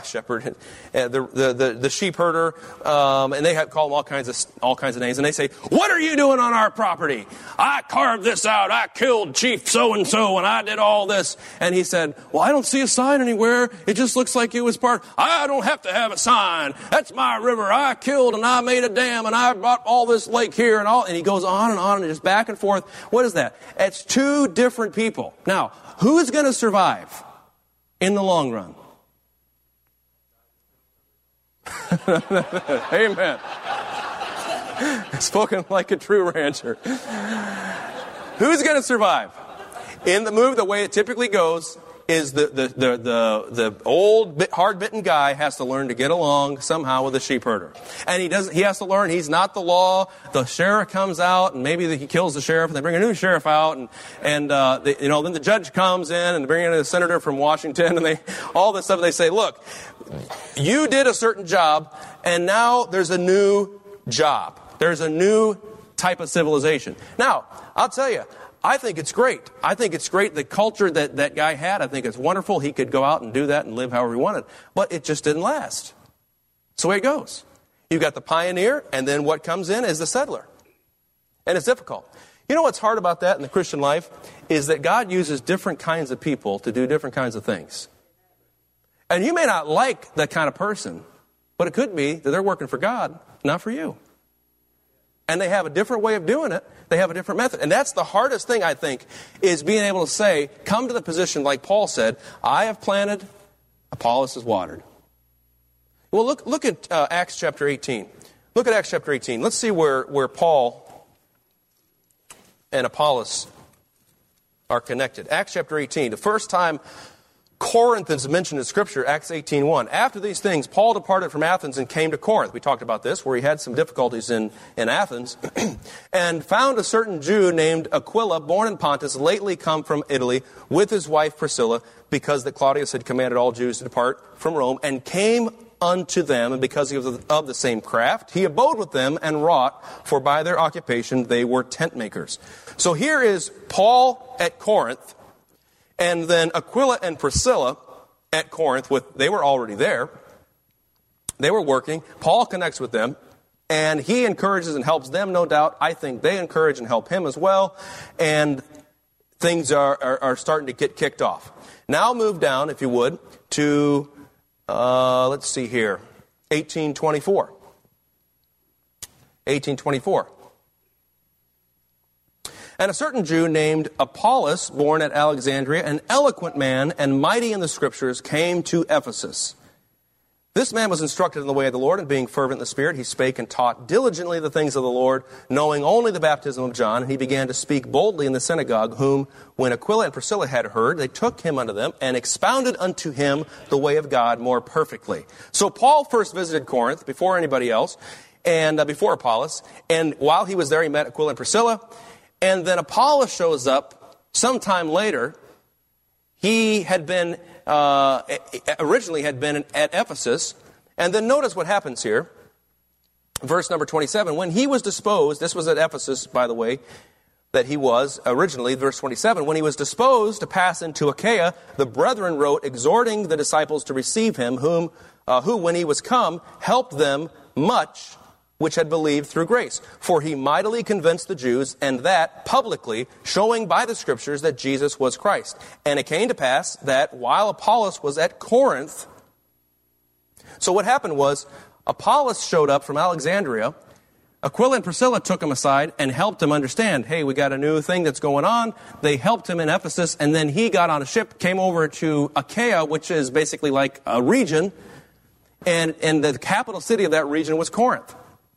the sheep herder, and they call him all kinds of names. And they say, what are you doing on our property? I carved this out. I killed Chief so-and-so, and I did all this. And he said, well, I don't see a sign anywhere. It just looks like it was part. I don't have to have a sign. That's my river. I killed, and I made a dam, and I brought all this lake here, and all. And he goes on and just back and forth. What is that? It's 2 different people. Now, who's going to survive in the long run? Amen. Spoken like a true rancher. Who's going to survive? In the movie, the way it typically goes is the old hard-bitten guy has to learn to get along somehow with the sheep herder. And he has to learn he's not the law. The sheriff comes out and maybe he kills the sheriff and they bring a new sheriff out and then the judge comes in and they bring in a senator from Washington and all this stuff. They say, look, you did a certain job and now there's a new job. There's a new type of civilization. Now, I'll tell you, I think it's great. I think it's great, the culture that guy had. I think it's wonderful. He could go out and do that and live however he wanted. But it just didn't last. That's the way it goes. You've got the pioneer, and then what comes in is the settler. And it's difficult. You know what's hard about that in the Christian life? Is that God uses different kinds of people to do different kinds of things. And you may not like that kind of person, but it could be that they're working for God, not for you. And they have a different way of doing it. They have a different method. And that's the hardest thing, I think, is being able to say, come to the position like Paul said, I have planted, Apollos has watered. Well, look at Acts chapter 18. Look at Acts chapter 18. Let's see where Paul and Apollos are connected. Acts chapter 18. The first time Corinth is mentioned in Scripture, Acts 18:1. After these things, Paul departed from Athens and came to Corinth. We talked about this, where he had some difficulties in Athens, and found a certain Jew named Aquila, born in Pontus, lately come from Italy, with his wife Priscilla, because that Claudius had commanded all Jews to depart from Rome, and came unto them, and because he was of the same craft, he abode with them and wrought, for by their occupation they were tent makers. So here is Paul at Corinth, and then Aquila and Priscilla at Corinth, they were already there. They were working. Paul connects with them, and he encourages and helps them, no doubt. I think they encourage and help him as well, and things are starting to get kicked off. Now move down, if you would, to, let's see here, 1824. 1824. And a certain Jew named Apollos, born at Alexandria, an eloquent man and mighty in the Scriptures, came to Ephesus. This man was instructed in the way of the Lord, and being fervent in the Spirit, he spake and taught diligently the things of the Lord, knowing only the baptism of John. And he began to speak boldly in the synagogue, whom, when Aquila and Priscilla had heard, they took him unto them, and expounded unto him the way of God more perfectly. So Paul first visited Corinth, before anybody else, and before Apollos. And while he was there, he met Aquila and Priscilla. And then Apollos shows up sometime later. He had been, originally had been at Ephesus. And then notice what happens here. Verse number 27. When he was disposed, this was at Ephesus, by the way, that he was originally, verse 27. When he was disposed to pass into Achaia, the brethren wrote, exhorting the disciples to receive him, who, when he was come, helped them much, which had believed through grace. For he mightily convinced the Jews, and that publicly, showing by the Scriptures that Jesus was Christ. And it came to pass that while Apollos was at Corinth, so what happened was, Apollos showed up from Alexandria. Aquila and Priscilla took him aside and helped him understand, hey, we got a new thing that's going on. They helped him in Ephesus, and then he got on a ship, came over to Achaia, which is basically like a region, and the capital city of that region was Corinth.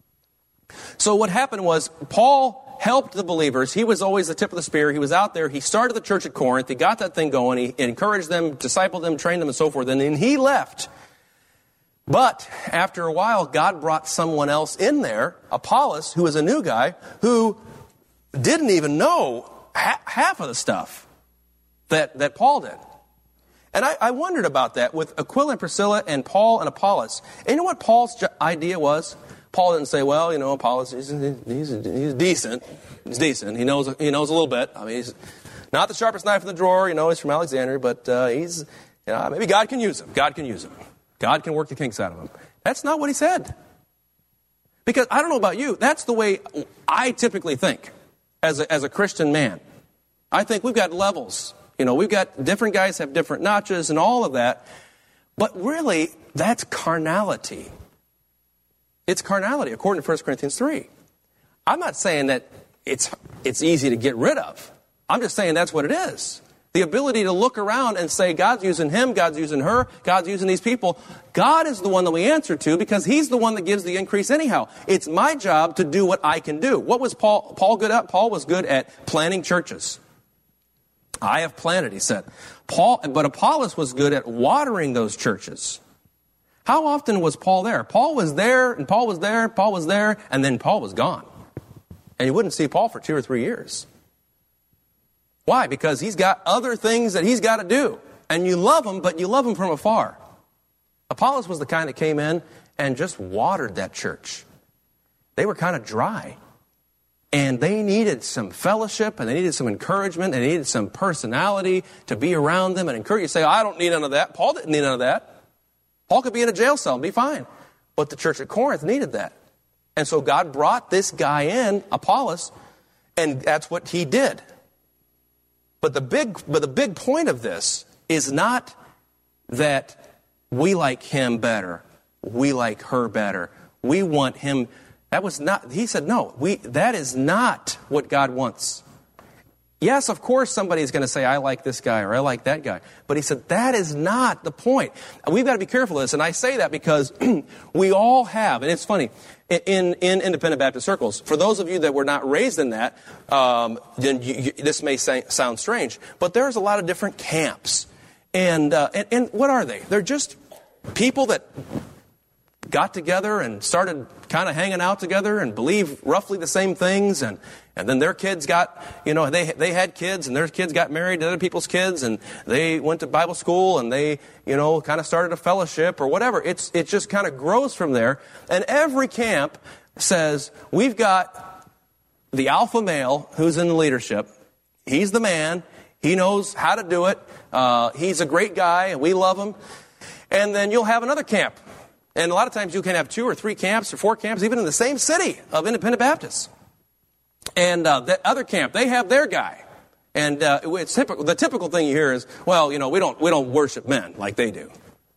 So what happened was, Paul helped the believers. He was always the tip of the spear. He was out there. He started the church at Corinth. He got that thing going. He encouraged them, discipled them, trained them, and so forth. And then he left. But after a while, God brought someone else in there, Apollos, who was a new guy, who didn't even know half of the stuff that Paul did. And I wondered about that with Aquila and Priscilla and Paul and Apollos. And you know what Paul's idea was? Paul didn't say, well, Apollos, he's decent. He's decent. He knows a little bit. I mean, he's not the sharpest knife in the drawer. He's from Alexandria, but he's, maybe God can use him. God can use him. God can work the kinks out of him. That's not what he said. Because I don't know about you, that's the way I typically think as a Christian man. I think we've got levels. We've got different guys have different notches and all of that. But really, that's carnality. It's carnality, according to 1 Corinthians 3. I'm not saying that it's easy to get rid of. I'm just saying that's what it is. The ability to look around and say, God's using him, God's using her, God's using these people. God is the one that we answer to because he's the one that gives the increase anyhow. It's my job to do what I can do. What was Paul good at? Paul was good at planting churches. I have planted, he said. But Apollos was good at watering those churches. How often was Paul there? Paul was there, and Paul was there, Paul was there, and then Paul was gone. And you wouldn't see Paul for 2 or 3 years. Why? Because he's got other things that he's got to do. And you love him, but you love him from afar. Apollos was the kind that came in and just watered that church. They were kind of dry. And they needed some fellowship, and they needed some encouragement, and they needed some personality to be around them and encourage you to say, I don't need none of that. Paul didn't need none of that. Paul could be in a jail cell and be fine. But the church at Corinth needed that. And so God brought this guy in, Apollos, and that's what he did. But the big point of this is not that we like him better, we like her better. We want him That was not, he said, no, that is not what God wants. Yes, of course somebody's going to say, I like this guy or I like that guy. But he said, that is not the point. We've got to be careful of this. And I say that because we all have, and it's funny, in independent Baptist circles, for those of you that were not raised in that, then this may sound strange, but there's a lot of different camps. And what are they? They're just people that got together and started kind of hanging out together and believe roughly the same things, and then their kids got, they had kids, and their kids got married to other people's kids, and they went to Bible school, and they, kind of started a fellowship or whatever. It just kind of grows from there. And every camp says, we've got the alpha male who's in the leadership. He's the man. He knows how to do it. He's a great guy, and we love him. And then you'll have another camp. And a lot of times you can have 2 or 3 camps or 4 camps, even in the same city of independent Baptists. And that other camp, they have their guy. And it's typical. The typical thing you hear is, well, we don't worship men like they do.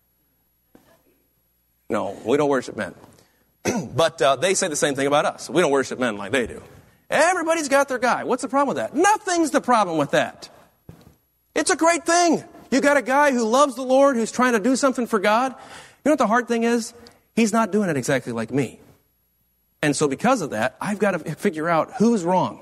No, we don't worship men. But they say the same thing about us. We don't worship men like they do. Everybody's got their guy. What's the problem with that? Nothing's the problem with that. It's a great thing. You got a guy who loves the Lord, who's trying to do something for God. You know what the hard thing is? He's not doing it exactly like me. And so because of that, I've got to figure out who's wrong.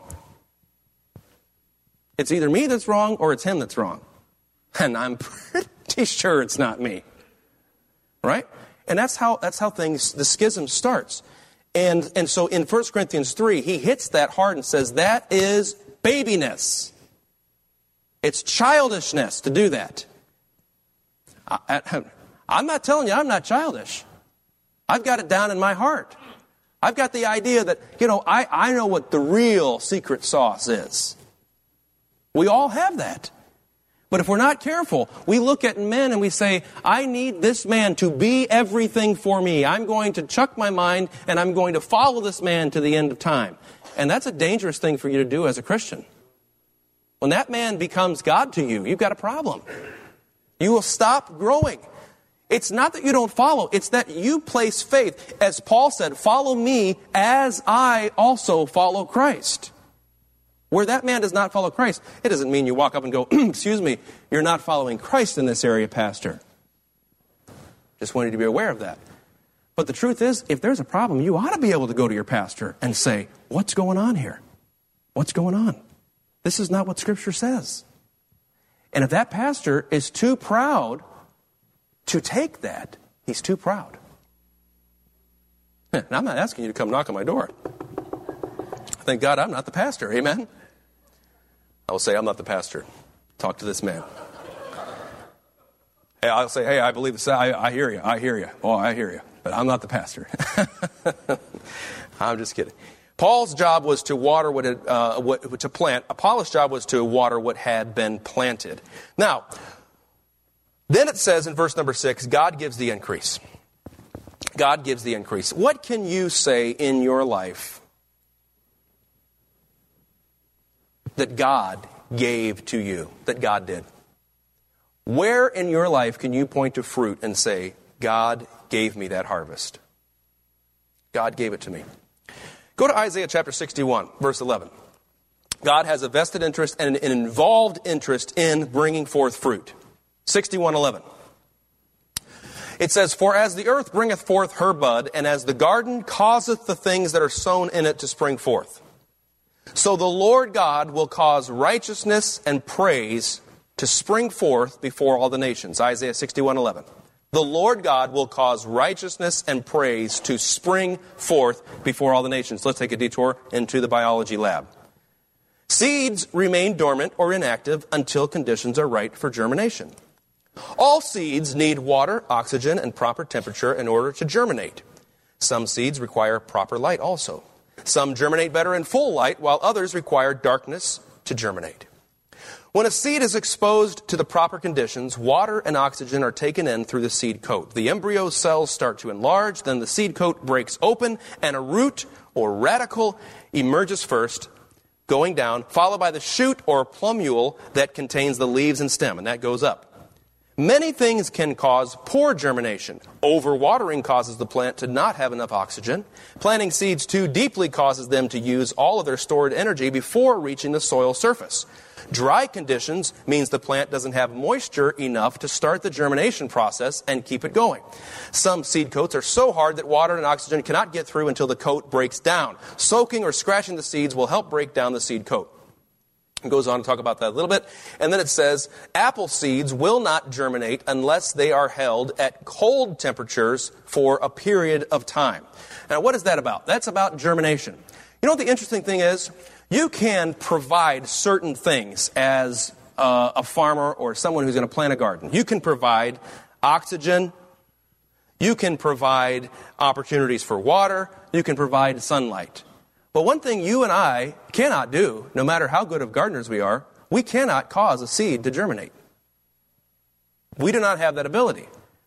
It's either me that's wrong or it's him that's wrong. And I'm pretty sure it's not me. Right? And that's how the schism starts. And so in 1 Corinthians 3, he hits that hard and says, that is babiness. It's childishness to do that. I'm not telling you I'm not childish. I've got it down in my heart. I've got the idea that, I know what the real secret sauce is. We all have that. But if we're not careful, we look at men and we say, I need this man to be everything for me. I'm going to chuck my mind and I'm going to follow this man to the end of time. And that's a dangerous thing for you to do as a Christian. When that man becomes God to you, you've got a problem. You will stop growing. It's not that you don't follow. It's that you place faith. As Paul said, follow me as I also follow Christ. Where that man does not follow Christ, it doesn't mean you walk up and go, excuse me, you're not following Christ in this area, Pastor. Just wanted you to be aware of that. But the truth is, if there's a problem, you ought to be able to go to your pastor and say, what's going on here? What's going on? This is not what Scripture says. And if that pastor is too proud to take that, he's too proud. And I'm not asking you to come knock on my door. Thank God I'm not the pastor. Amen? I will say, I'm not the pastor. Talk to this man. Hey, I'll say, hey, I believe this. I hear you. I hear you. Oh, I hear you. But I'm not the pastor. I'm just kidding. Paul's job was to water to plant. Apollos' job was to water what had been planted. Now, then it says in verse number 6, God gives the increase. God gives the increase. What can you say in your life that God gave to you, that God did? Where in your life can you point to fruit and say, God gave me that harvest? God gave it to me. Go to Isaiah chapter 61, verse 11. God has a vested interest and an involved interest in bringing forth fruit. 61:11. It says, for as the earth bringeth forth her bud, and as the garden causeth the things that are sown in it to spring forth, so the Lord God will cause righteousness and praise to spring forth before all the nations. Isaiah 61:11. The Lord God will cause righteousness and praise to spring forth before all the nations. Let's take a detour into the biology lab. Seeds remain dormant or inactive until conditions are right for germination. All seeds need water, oxygen, and proper temperature in order to germinate. Some seeds require proper light also. Some germinate better in full light, while others require darkness to germinate. When a seed is exposed to the proper conditions, water and oxygen are taken in through the seed coat. The embryo cells start to enlarge, then the seed coat breaks open, and a root or radicle emerges first, going down, followed by the shoot or plumule that contains the leaves and stem, and that goes up. Many things can cause poor germination. Overwatering causes the plant to not have enough oxygen. Planting seeds too deeply causes them to use all of their stored energy before reaching the soil surface. Dry conditions means the plant doesn't have moisture enough to start the germination process and keep it going. Some seed coats are so hard that water and oxygen cannot get through until the coat breaks down. Soaking or scratching the seeds will help break down the seed coat. It goes on to talk about that a little bit. And then it says, apple seeds will not germinate unless they are held at cold temperatures for a period of time. Now, what is that about? That's about germination. You know what the interesting thing is? You can provide certain things as a farmer or someone who's going to plant a garden. You can provide oxygen. You can provide opportunities for water. You can provide sunlight. But one thing you and I cannot do, no matter how good of gardeners we are, we cannot cause a seed to germinate. We do not have that ability.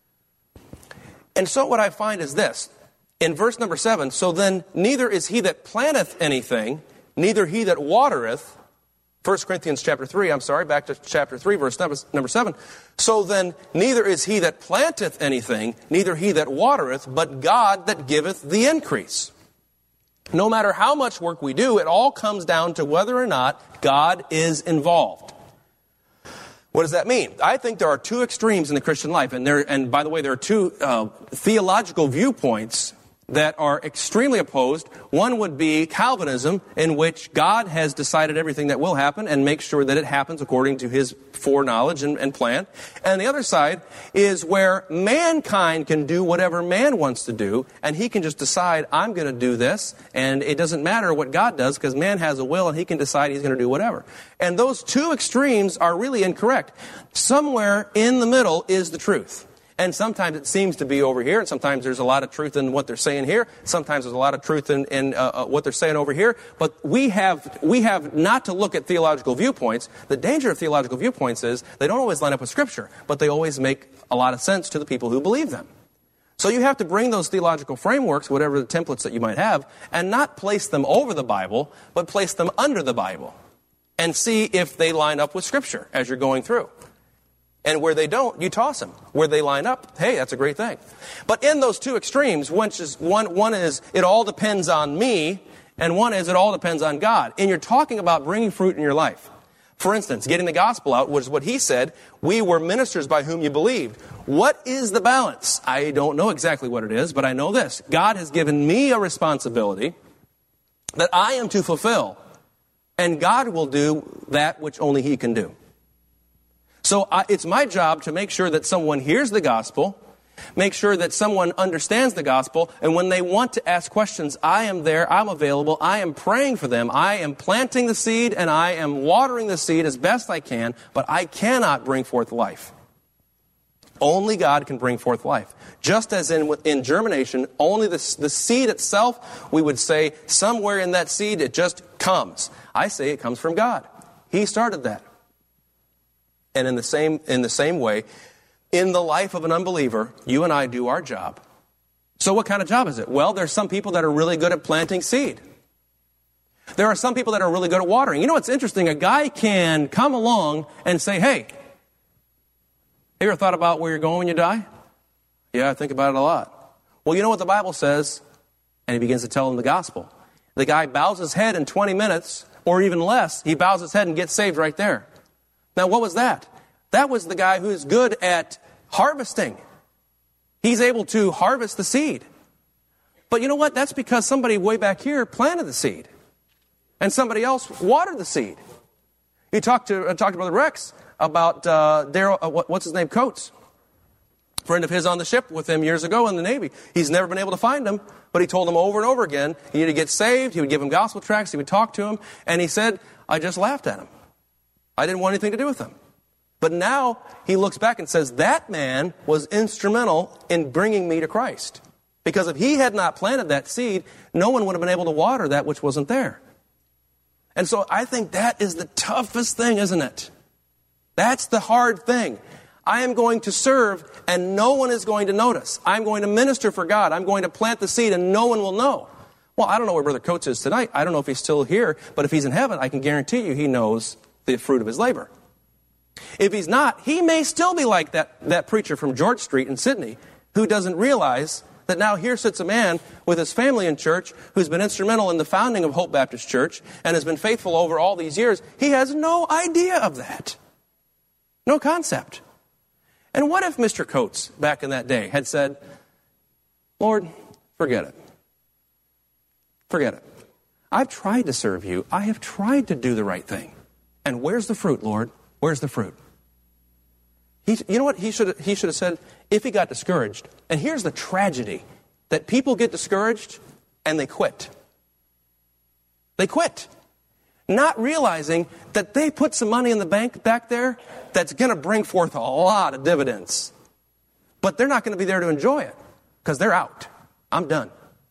And so what I find is this. In verse number 7, so then neither is he that planteth anything, neither he that watereth, 1 Corinthians chapter 3, back to chapter 3, verse number 7. So then neither is he that planteth anything, neither he that watereth, but God that giveth the increase. No matter how much work we do, it all comes down to whether or not God is involved. What does that mean? I think there are two extremes in the Christian life. And by the way, there are two theological viewpoints that are extremely opposed. One would be Calvinism, in which God has decided everything that will happen and makes sure that it happens according to his foreknowledge and plan. And the other side is where mankind can do whatever man wants to do, and he can just decide, I'm going to do this, and it doesn't matter what God does, because man has a will and he can decide he's going to do whatever. And those two extremes are really incorrect. Somewhere in the middle is the truth. And sometimes it seems to be over here, and sometimes there's a lot of truth in what they're saying here. Sometimes there's a lot of truth in what they're saying over here. But we have not to look at theological viewpoints. The danger of theological viewpoints is they don't always line up with Scripture, but they always make a lot of sense to the people who believe them. So you have to bring those theological frameworks, whatever the templates that you might have, and not place them over the Bible, but place them under the Bible, and see if they line up with Scripture as you're going through. And where they don't, you toss them. Where they line up, hey, that's a great thing. But in those two extremes, one is it all depends on me, and one is it all depends on God. And you're talking about bringing fruit in your life. For instance, getting the gospel out was what he said, we were ministers by whom you believed. What is the balance? I don't know exactly what it is, but I know this. God has given me a responsibility that I am to fulfill, and God will do that which only he can do. So it's my job to make sure that someone hears the gospel, make sure that someone understands the gospel, and when they want to ask questions, I am there, I'm available, I am praying for them, I am planting the seed, and I am watering the seed as best I can, but I cannot bring forth life. Only God can bring forth life. Just as in germination, only the seed itself, we would say, somewhere in that seed, it just comes. I say it comes from God. He started that. And in the same way, in the life of an unbeliever, you and I do our job. So what kind of job is it? Well, there's some people that are really good at planting seed. There are some people that are really good at watering. You know what's interesting? A guy can come along and say, hey, have you ever thought about where you're going when you die? Yeah, I think about it a lot. Well, you know what the Bible says? And he begins to tell him the gospel. The guy bows his head in 20 minutes, or even less. He bows his head and gets saved right there. Now, what was that? That was the guy who's good at harvesting. He's able to harvest the seed. But you know what? That's because somebody way back here planted the seed. And somebody else watered the seed. You talked to Brother Rex about Daryl, what's his name, Coates. A friend of his on the ship with him years ago in the Navy. He's never been able to find him, but he told him over and over again he needed to get saved. He would give him gospel tracts. He would talk to him. And he said, I just laughed at him. I didn't want anything to do with him. But now he looks back and says, that man was instrumental in bringing me to Christ. Because if he had not planted that seed, no one would have been able to water that which wasn't there. And so I think that is the toughest thing, isn't it? That's the hard thing. I am going to serve and no one is going to notice. I'm going to minister for God. I'm going to plant the seed and no one will know. Well, I don't know where Brother Coates is tonight. I don't know if he's still here. But if he's in heaven, I can guarantee you he knows the fruit of his labor. If he's not, he may still be like that preacher from George Street in Sydney who doesn't realize that now here sits a man with his family in church who's been instrumental in the founding of Hope Baptist Church and has been faithful over all these years. He has no idea of that. No concept. And what if Mr. Coates back in that day had said, Lord, forget it. Forget it. I've tried to serve you. I have tried to do the right thing. And where's the fruit, Lord? Where's the fruit? You know what he should have said if he got discouraged? And here's the tragedy, that people get discouraged and they quit. They quit. Not realizing that they put some money in the bank back there that's going to bring forth a lot of dividends. But they're not going to be there to enjoy it because they're out. I'm done.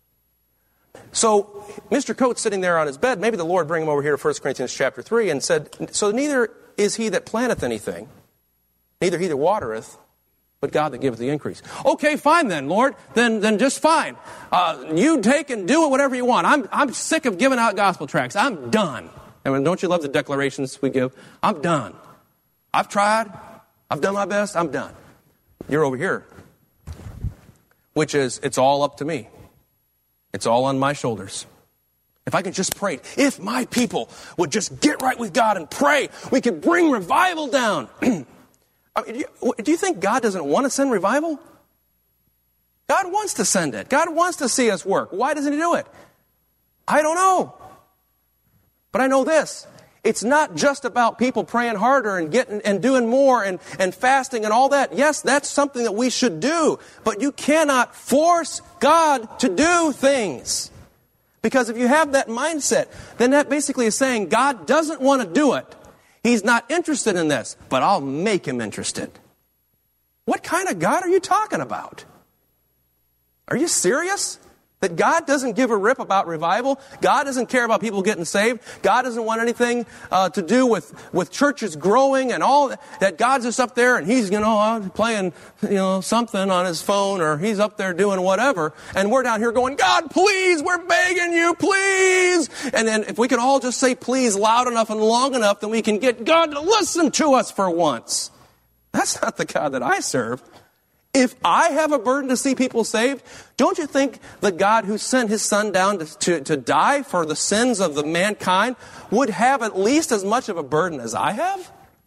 So Mr. Coates sitting there on his bed, maybe the Lord bring him over here to 1 Corinthians chapter 3 and said, so neither is he that planteth anything, neither he that watereth, but God that giveth the increase. Okay, fine then, Lord. Then just fine. You take and do it whatever you want. I'm sick of giving out gospel tracts. I'm done. And don't you love the declarations we give? I'm done. I've tried. I've done my best. I'm done. You're over here. Which is, it's all up to me. It's all on my shoulders. If I could just pray, if my people would just get right with God and pray, we could bring revival down. I mean, do you think God doesn't want to send revival? God wants to send it. God wants to see us work. Why doesn't he do it? I don't know. But I know this. It's not just about people praying harder and getting and doing more and fasting and all that. Yes, that's something that we should do. But you cannot force God to do things. Because if you have that mindset, then that basically is saying God doesn't want to do it. He's not interested in this, but I'll make him interested. What kind of God are you talking about? Are you serious? That God doesn't give a rip about revival? God doesn't care about people getting saved? God doesn't want anything to do with churches growing and all that? God's just up there and he's, playing, something on his phone, or he's up there doing whatever. And we're down here going, God, please, we're begging you, please. And then if we can all just say please loud enough and long enough, then we can get God to listen to us for once. That's not the God that I serve. If I have a burden to see people saved, don't you think the God who sent his son down to die for the sins of the mankind would have at least as much of a burden as I have?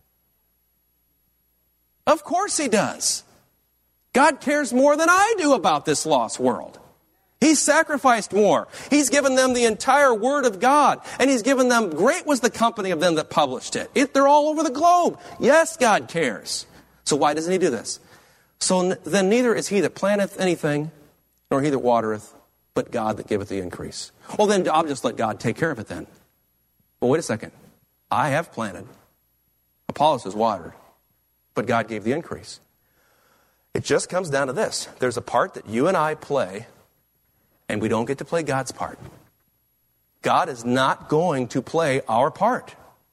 Of course he does. God cares more than I do about this lost world. He's sacrificed more. He's given them the entire Word of God. And he's given them, great was the company of them that published it. They're all over the globe. Yes, God cares. So why doesn't he do this? So then neither is he that planteth anything, nor he that watereth, but God that giveth the increase. Well, then I'll just let God take care of it then. Well, wait a second. I have planted. Apollos has watered. But God gave the increase. It just comes down to this. There's a part that you and I play, and we don't get to play God's part. God is not going to play our part.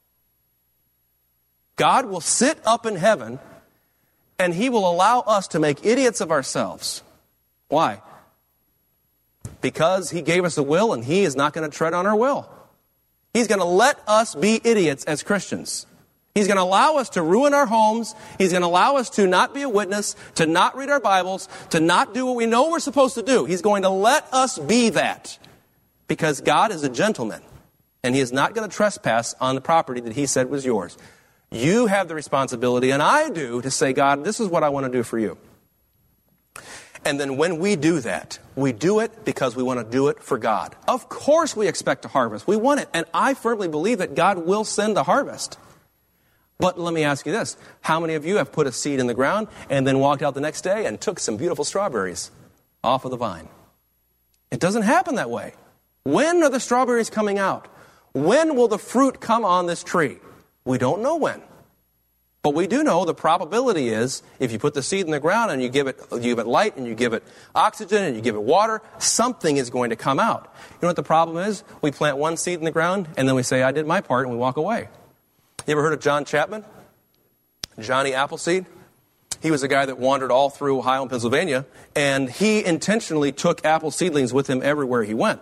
God will sit up in heaven, and he will allow us to make idiots of ourselves. Why? Because he gave us a will, and he is not going to tread on our will. He's going to let us be idiots as Christians. He's going to allow us to ruin our homes. He's going to allow us to not be a witness, to not read our Bibles, to not do what we know we're supposed to do. He's going to let us be that. Because God is a gentleman, and he is not going to trespass on the property that he said was yours. You have the responsibility, and I do, to say, God, this is what I want to do for you. And then when we do that, we do it because we want to do it for God. Of course we expect a harvest. We want it. And I firmly believe that God will send the harvest. But let me ask you this. How many of you have put a seed in the ground and then walked out the next day and took some beautiful strawberries off of the vine? It doesn't happen that way. When are the strawberries coming out? When will the fruit come on this tree? We don't know when. But we do know the probability is if you put the seed in the ground and you give it light and you give it oxygen and you give it water, something is going to come out. You know what the problem is? We plant one seed in the ground and then we say, I did my part, and we walk away. You ever heard of John Chapman? Johnny Appleseed? He was a guy that wandered all through Ohio and Pennsylvania, and he intentionally took apple seedlings with him everywhere he went.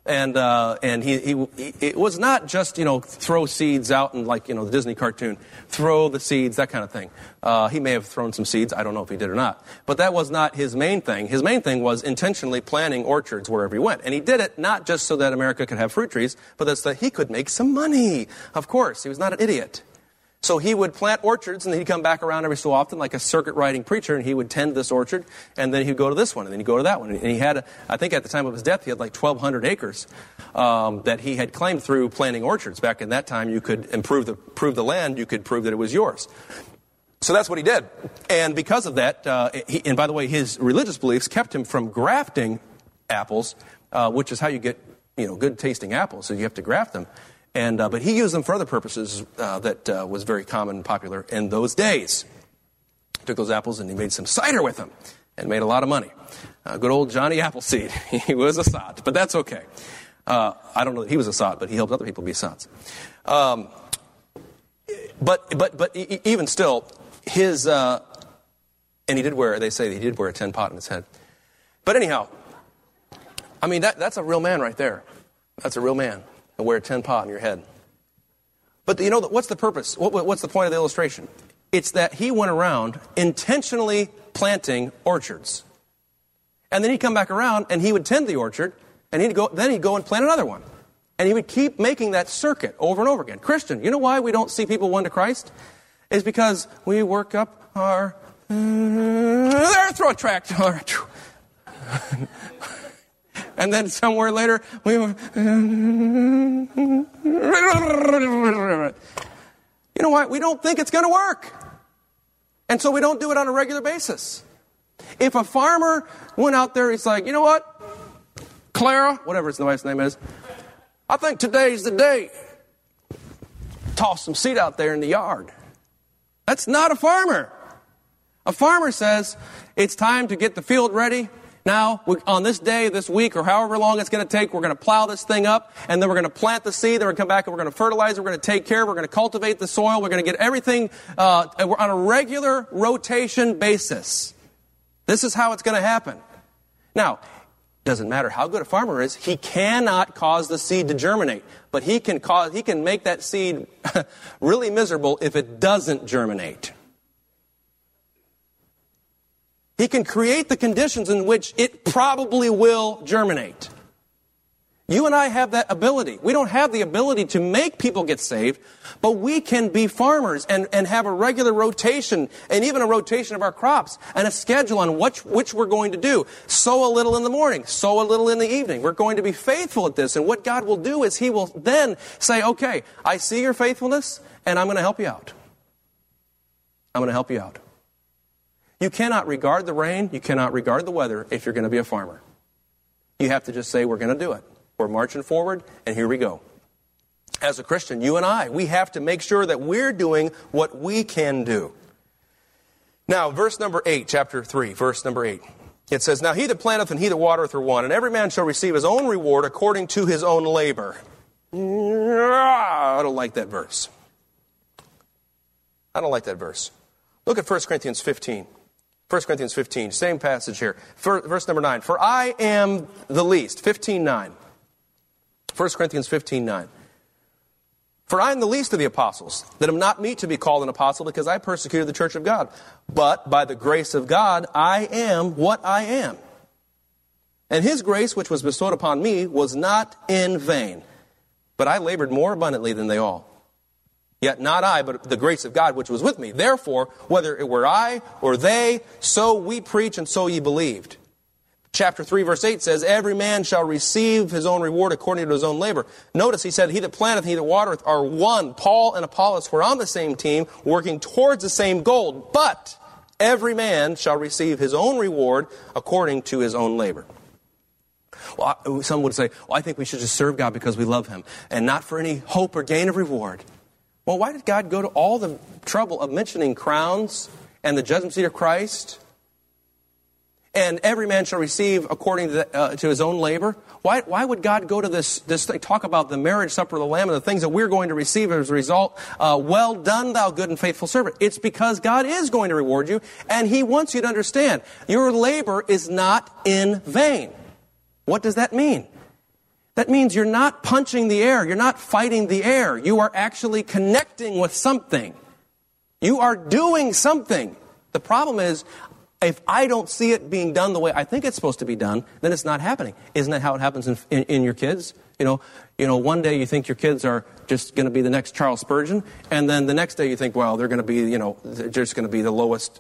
And it was not just, throw seeds out and like, the Disney cartoon, throw the seeds, that kind of thing. He may have thrown some seeds. I don't know if he did or not. But that was not his main thing. His main thing was intentionally planting orchards wherever he went. And he did it not just so that America could have fruit trees, but so that he could make some money. Of course, he was not an idiot. So he would plant orchards, and then he'd come back around every so often like a circuit-riding preacher, and he would tend this orchard, and then he'd go to this one, and then he'd go to that one. And he had, I think at the time of his death, he had like 1,200 acres that he had claimed through planting orchards. Back in that time, you could prove the land, you could prove that it was yours. So that's what he did. And because of that, and by the way, his religious beliefs kept him from grafting apples, which is how you get, good-tasting apples, so you have to graft them. But he used them for other purposes that was very common and popular in those days. He took those apples and he made some cider with them and made a lot of money. Good old Johnny Appleseed. He was a sot, but that's okay. I don't know that he was a sot, but he helped other people be sots. But even still, his and he did wear. They say that he did wear a tin pot on his head. But anyhow, I mean that's a real man right there. That's a real man. And wear a tin pot on your head. But what's the purpose? What's the point of the illustration? It's that he went around intentionally planting orchards. And then he'd come back around and he would tend the orchard, and he'd go and plant another one. And he would keep making that circuit over and over again. Christian, you know why we don't see people won to Christ? It's because we work up our throw a tract. And then somewhere later, we were... You know what? We don't think it's going to work. And so we don't do it on a regular basis. If a farmer went out there, he's like, you know what? Clara, whatever his wife's name is, I think today's the day. Toss some seed out there in the yard. That's not a farmer. A farmer says, it's time to get the field ready. Now, on this day, this week, or however long it's going to take, we're going to plow this thing up, and then we're going to plant the seed, then we're going to come back and we're going to fertilize it, we're going to take care, we're going to cultivate the soil, we're going to get everything on a regular rotation basis. This is how it's going to happen. Now, doesn't matter how good a farmer is, he cannot cause the seed to germinate, but he can make that seed really miserable if it doesn't germinate. He can create the conditions in which it probably will germinate. You and I have that ability. We don't have the ability to make people get saved, but we can be farmers and have a regular rotation, and even a rotation of our crops, and a schedule on which we're going to do. Sow a little in the morning, sow a little in the evening. We're going to be faithful at this, and what God will do is He will then say, okay, I see your faithfulness, and I'm going to help you out. I'm going to help you out. You cannot regard the rain, you cannot regard the weather if you're going to be a farmer. You have to just say, we're going to do it. We're marching forward, and here we go. As a Christian, you and I, we have to make sure that we're doing what we can do. Now, verse number 8, chapter 3, verse number 8. It says, now he that planteth and he that watereth are one, and every man shall receive his own reward according to his own labor. I don't like that verse. I don't like that verse. Look at 1 Corinthians 15. 1 Corinthians 15, same passage here. Verse number 9. For I am the least. 15:9. 1 Corinthians 15:9. For I am the least of the apostles, that am not meet to be called an apostle, because I persecuted the church of God. But by the grace of God, I am what I am. And His grace, which was bestowed upon me, was not in vain. But I labored more abundantly than they all. Yet not I, but the grace of God which was with me. Therefore, whether it were I or they, so we preach and so ye believed. Chapter 3, verse 8 says, every man shall receive his own reward according to his own labor. Notice he said, he that planteth and he that watereth are one. Paul and Apollos were on the same team, working towards the same goal. But every man shall receive his own reward according to his own labor. Well, some would say, well, I think we should just serve God because we love Him, and not for any hope or gain of reward. Well, why did God go to all the trouble of mentioning crowns and the judgment seat of Christ? And every man shall receive according to his own labor. Why would God go to this thing, talk about the marriage supper of the Lamb and the things that we're going to receive as a result? Well done, thou good and faithful servant. It's because God is going to reward you, and He wants you to understand your labor is not in vain. What does that mean? That means you're not punching the air. You're not fighting the air. You are actually connecting with something. You are doing something. The problem is, if I don't see it being done the way I think it's supposed to be done, then it's not happening. Isn't that how it happens in your kids? You know, one day you think your kids are just going to be the next Charles Spurgeon, and then the next day you think, well, they're going to be, they're just going to be the lowest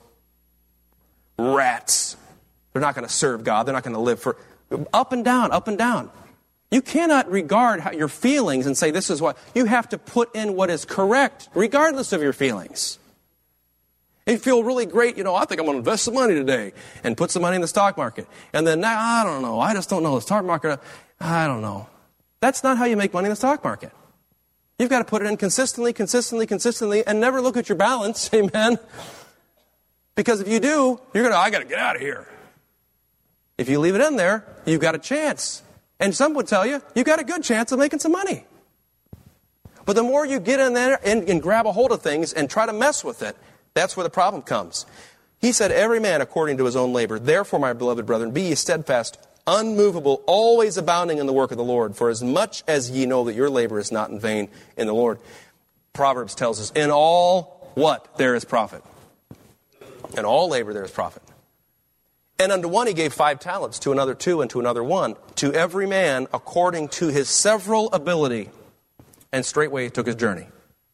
rats. They're not going to serve God. They're not going to live for... Up and down, up and down. You cannot regard your feelings and say, this is what... You have to put in what is correct, regardless of your feelings. If you feel really great, I think I'm going to invest some money today and put some money in the stock market. And then now, I don't know. I just don't know. The stock market, I don't know. That's not how you make money in the stock market. You've got to put it in consistently, and never look at your balance. Amen. Because if you do, I got to get out of here. If you leave it in there, you've got a chance. And some would tell you, you've got a good chance of making some money. But the more you get in there and grab a hold of things and try to mess with it, that's where the problem comes. He said, every man according to his own labor. Therefore, my beloved brethren, be ye steadfast, unmovable, always abounding in the work of the Lord. For as much as ye know that your labor is not in vain in the Lord. Proverbs tells us, in all what? There is profit. In all labor there is profit. And unto one he gave 5 talents, to another 2, and to another 1. To every man according to his several ability. And straightway he took his journey.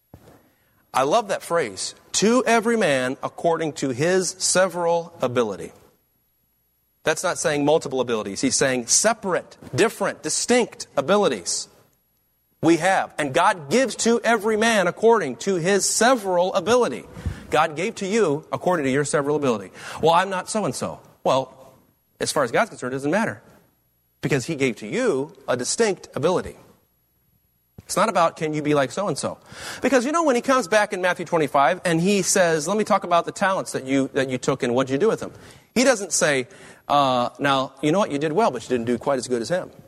I love that phrase. To every man according to his several ability. That's not saying multiple abilities. He's saying separate, different, distinct abilities. We have. And God gives to every man according to his several ability. God gave to you according to your several ability. Well, I'm not so-and-so. Well, as far as God's concerned, it doesn't matter. Because he gave to you a distinct ability. It's not about can you be like so-and-so. Because when he comes back in Matthew 25 and he says, let me talk about the talents that you took and what did you do with them. He doesn't say, now, you know what, you did well, but you didn't do quite as good as him.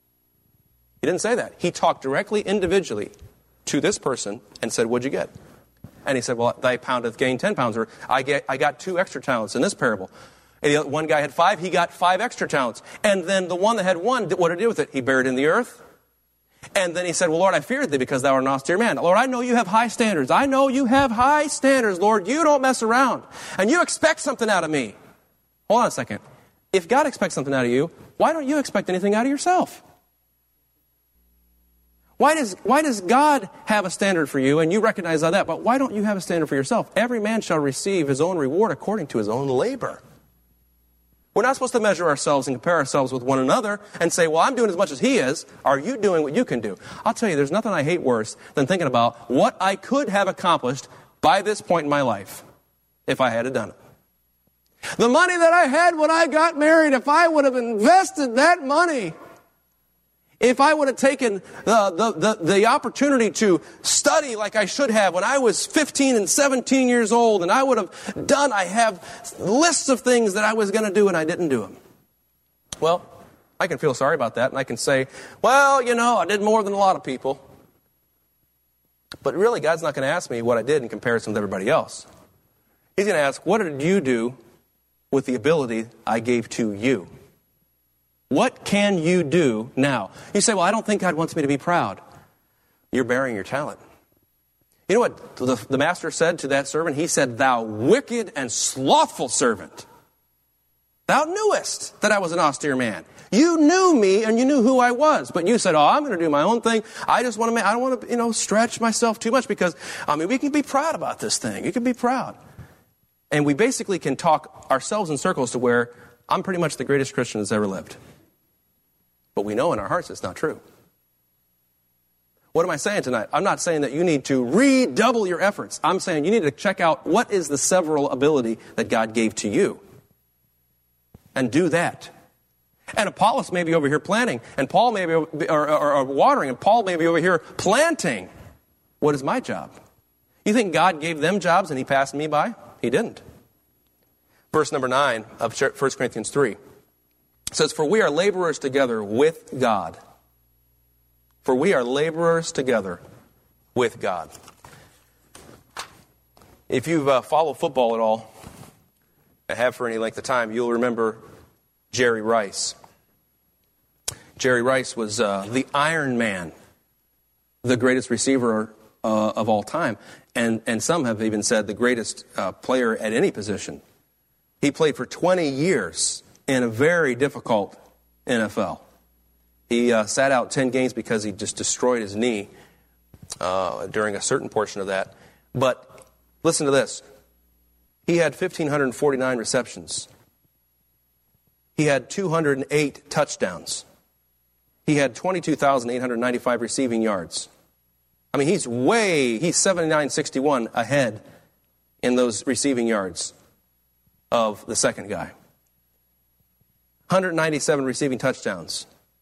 He didn't say that. He talked directly, individually to this person and said, what'd you get? And he said, well, thy pound hath gained 10 pounds, or I got 2 extra talents in this parable. And one guy had 5, he got 5 extra talents. And then the one that had 1, what did he do with it? He buried it in the earth. And then he said, well, Lord, I feared thee because thou art an austere man. Lord, I know you have high standards. I know you have high standards, Lord. You don't mess around. And you expect something out of me. Hold on a second. If God expects something out of you, why don't you expect anything out of yourself? Why does God have a standard for you and you recognize that, but why don't you have a standard for yourself? Every man shall receive his own reward according to his own labor. We're not supposed to measure ourselves and compare ourselves with one another and say, well, I'm doing as much as he is. Are you doing what you can do? I'll tell you, there's nothing I hate worse than thinking about what I could have accomplished by this point in my life if I had done it. The money that I had when I got married, if I would have invested that money, if I would have taken the opportunity to study like I should have when I was 15 and 17 years old, and I would have done, I have lists of things that I was going to do and I didn't do them. Well, I can feel sorry about that and I can say, well, I did more than a lot of people. But really, God's not going to ask me what I did in comparison with everybody else. He's going to ask, what did you do with the ability I gave to you? What can you do now? You say, well, I don't think God wants me to be proud. You're bearing your talent. You know what the master said to that servant? He said, thou wicked and slothful servant. Thou knewest that I was an austere man. You knew me and you knew who I was. But you said, oh, I'm going to do my own thing. I don't want to, stretch myself too much because, we can be proud about this thing. You can be proud. And we basically can talk ourselves in circles to where I'm pretty much the greatest Christian that's ever lived. But we know in our hearts it's not true. What am I saying tonight? I'm not saying that you need to redouble your efforts. I'm saying you need to check out what is the several ability that God gave to you. And do that. And Apollos may be over here planting, and Paul may be or watering, and Paul may be over here planting. What is my job? You think God gave them jobs and he passed me by? He didn't. Verse number 9 of 1 Corinthians 3. It says, for we are laborers together with God. For we are laborers together with God. If you've followed football at all, and have for any length of time, you'll remember Jerry Rice. Jerry Rice was the Iron Man, the greatest receiver of all time. And some have even said the greatest player at any position. He played for 20 years in a very difficult NFL. He sat out 10 games because he just destroyed his knee during a certain portion of that. But listen to this. He had 1,549 receptions. He had 208 touchdowns. He had 22,895 receiving yards. I mean, he's 79-61 ahead in those receiving yards of the second guy. 197 receiving touchdowns.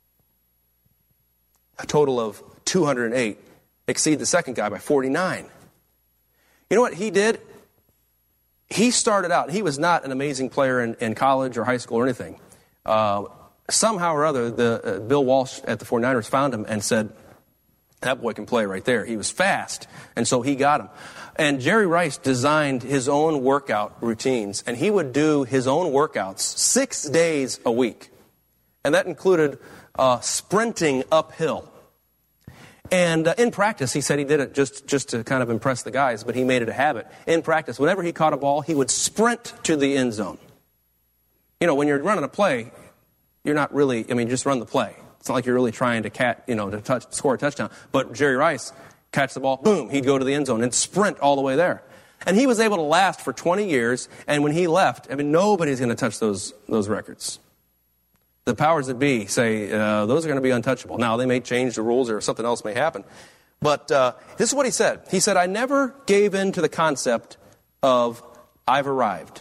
A total of 208 exceed the second guy by 49. You know what he did? He started out, he was not an amazing player in college or high school or anything. Somehow or other, Bill Walsh at the 49ers found him and said, that boy can play right there. He was fast, and so he got him. And Jerry Rice designed his own workout routines, and he would do his own workouts 6 days a week. And that included sprinting uphill. And in practice, he said he did it just to kind of impress the guys, but he made it a habit. In practice, whenever he caught a ball, he would sprint to the end zone. You know, when you're running a play, you're not really, just run the play. It's not like you're really trying to score a touchdown. But Jerry Rice, catch the ball, boom, he'd go to the end zone and sprint all the way there. And he was able to last for 20 years, and when he left, nobody's going to touch those records. The powers that be say those are going to be untouchable. Now, they may change the rules or something else may happen. But this is what he said. He said, I never gave in to the concept of I've arrived.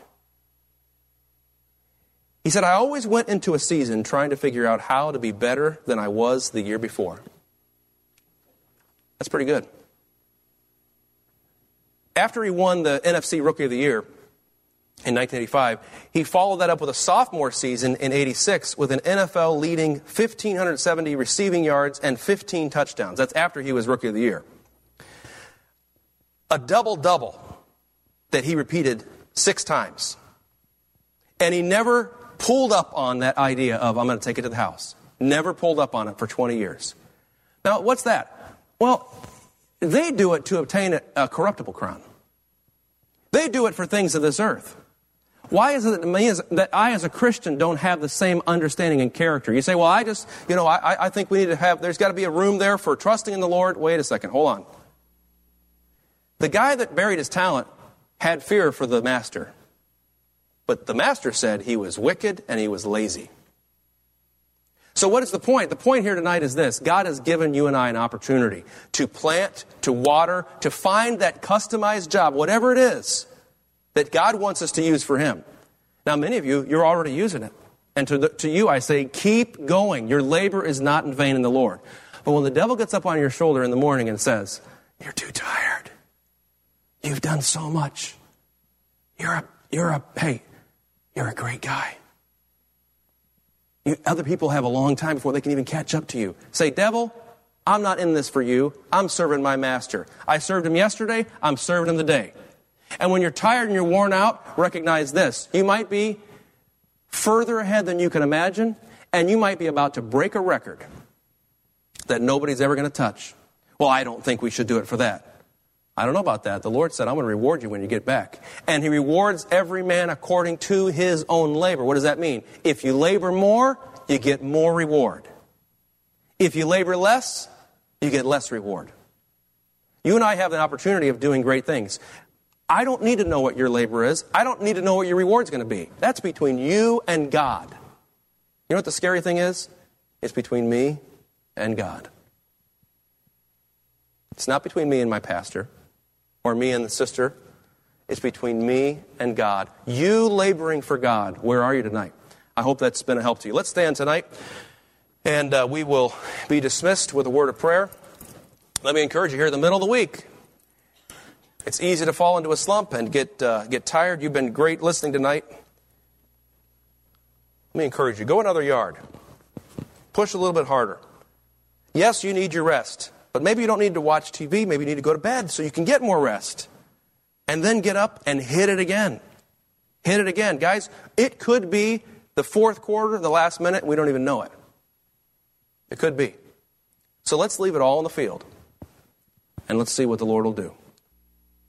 He said, I always went into a season trying to figure out how to be better than I was the year before. That's pretty good. After he won the NFC Rookie of the Year in 1985, he followed that up with a sophomore season in 86 with an NFL leading 1,570 receiving yards and 15 touchdowns. That's after he was Rookie of the Year. A double-double that he repeated 6 times. And he never pulled up on that idea of, I'm going to take it to the house. Never pulled up on it for 20 years. Now, what's that? Well, they do it to obtain a corruptible crown. They do it for things of this earth. Why is it that I as a Christian don't have the same understanding and character? You say, well, I think we need to have, there's got to be a room there for trusting in the Lord. Wait a second, hold on. The guy that buried his talent had fear for the master. But the master said he was wicked and he was lazy. So what is the point? The point here tonight is this. God has given you and I an opportunity to plant, to water, to find that customized job, whatever it is, that God wants us to use for Him. Now, many of you, you're already using it. And to you, I say, keep going. Your labor is not in vain in the Lord. But when the devil gets up on your shoulder in the morning and says, you're too tired. You've done so much. You're a great guy. Other people have a long time before they can even catch up to you. Say, devil, I'm not in this for you. I'm serving my master. I served him yesterday. I'm serving him today. And when you're tired and you're worn out, recognize this. You might be further ahead than you can imagine, and you might be about to break a record that nobody's ever going to touch. Well, I don't think we should do it for that. I don't know about that. The Lord said, I'm going to reward you when you get back. And He rewards every man according to his own labor. What does that mean? If you labor more, you get more reward. If you labor less, you get less reward. You and I have the opportunity of doing great things. I don't need to know what your labor is. I don't need to know what your reward's going to be. That's between you and God. You know what the scary thing is? It's between me and God. It's not between me and my pastor or me and the sister. It's between me and God. You laboring for God. Where are you tonight? I hope that's been a help to you. Let's stand tonight, and we will be dismissed with a word of prayer. Let me encourage you here in the middle of the week. It's easy to fall into a slump and get tired. You've been great listening tonight. Let me encourage you. Go another yard. Push a little bit harder. Yes, you need your rest. But maybe you don't need to watch TV. Maybe you need to go to bed so you can get more rest. And then get up and hit it again. Hit it again. Guys, it could be the fourth quarter, the last minute. We don't even know it. It could be. So let's leave it all in the field, and let's see what the Lord will do.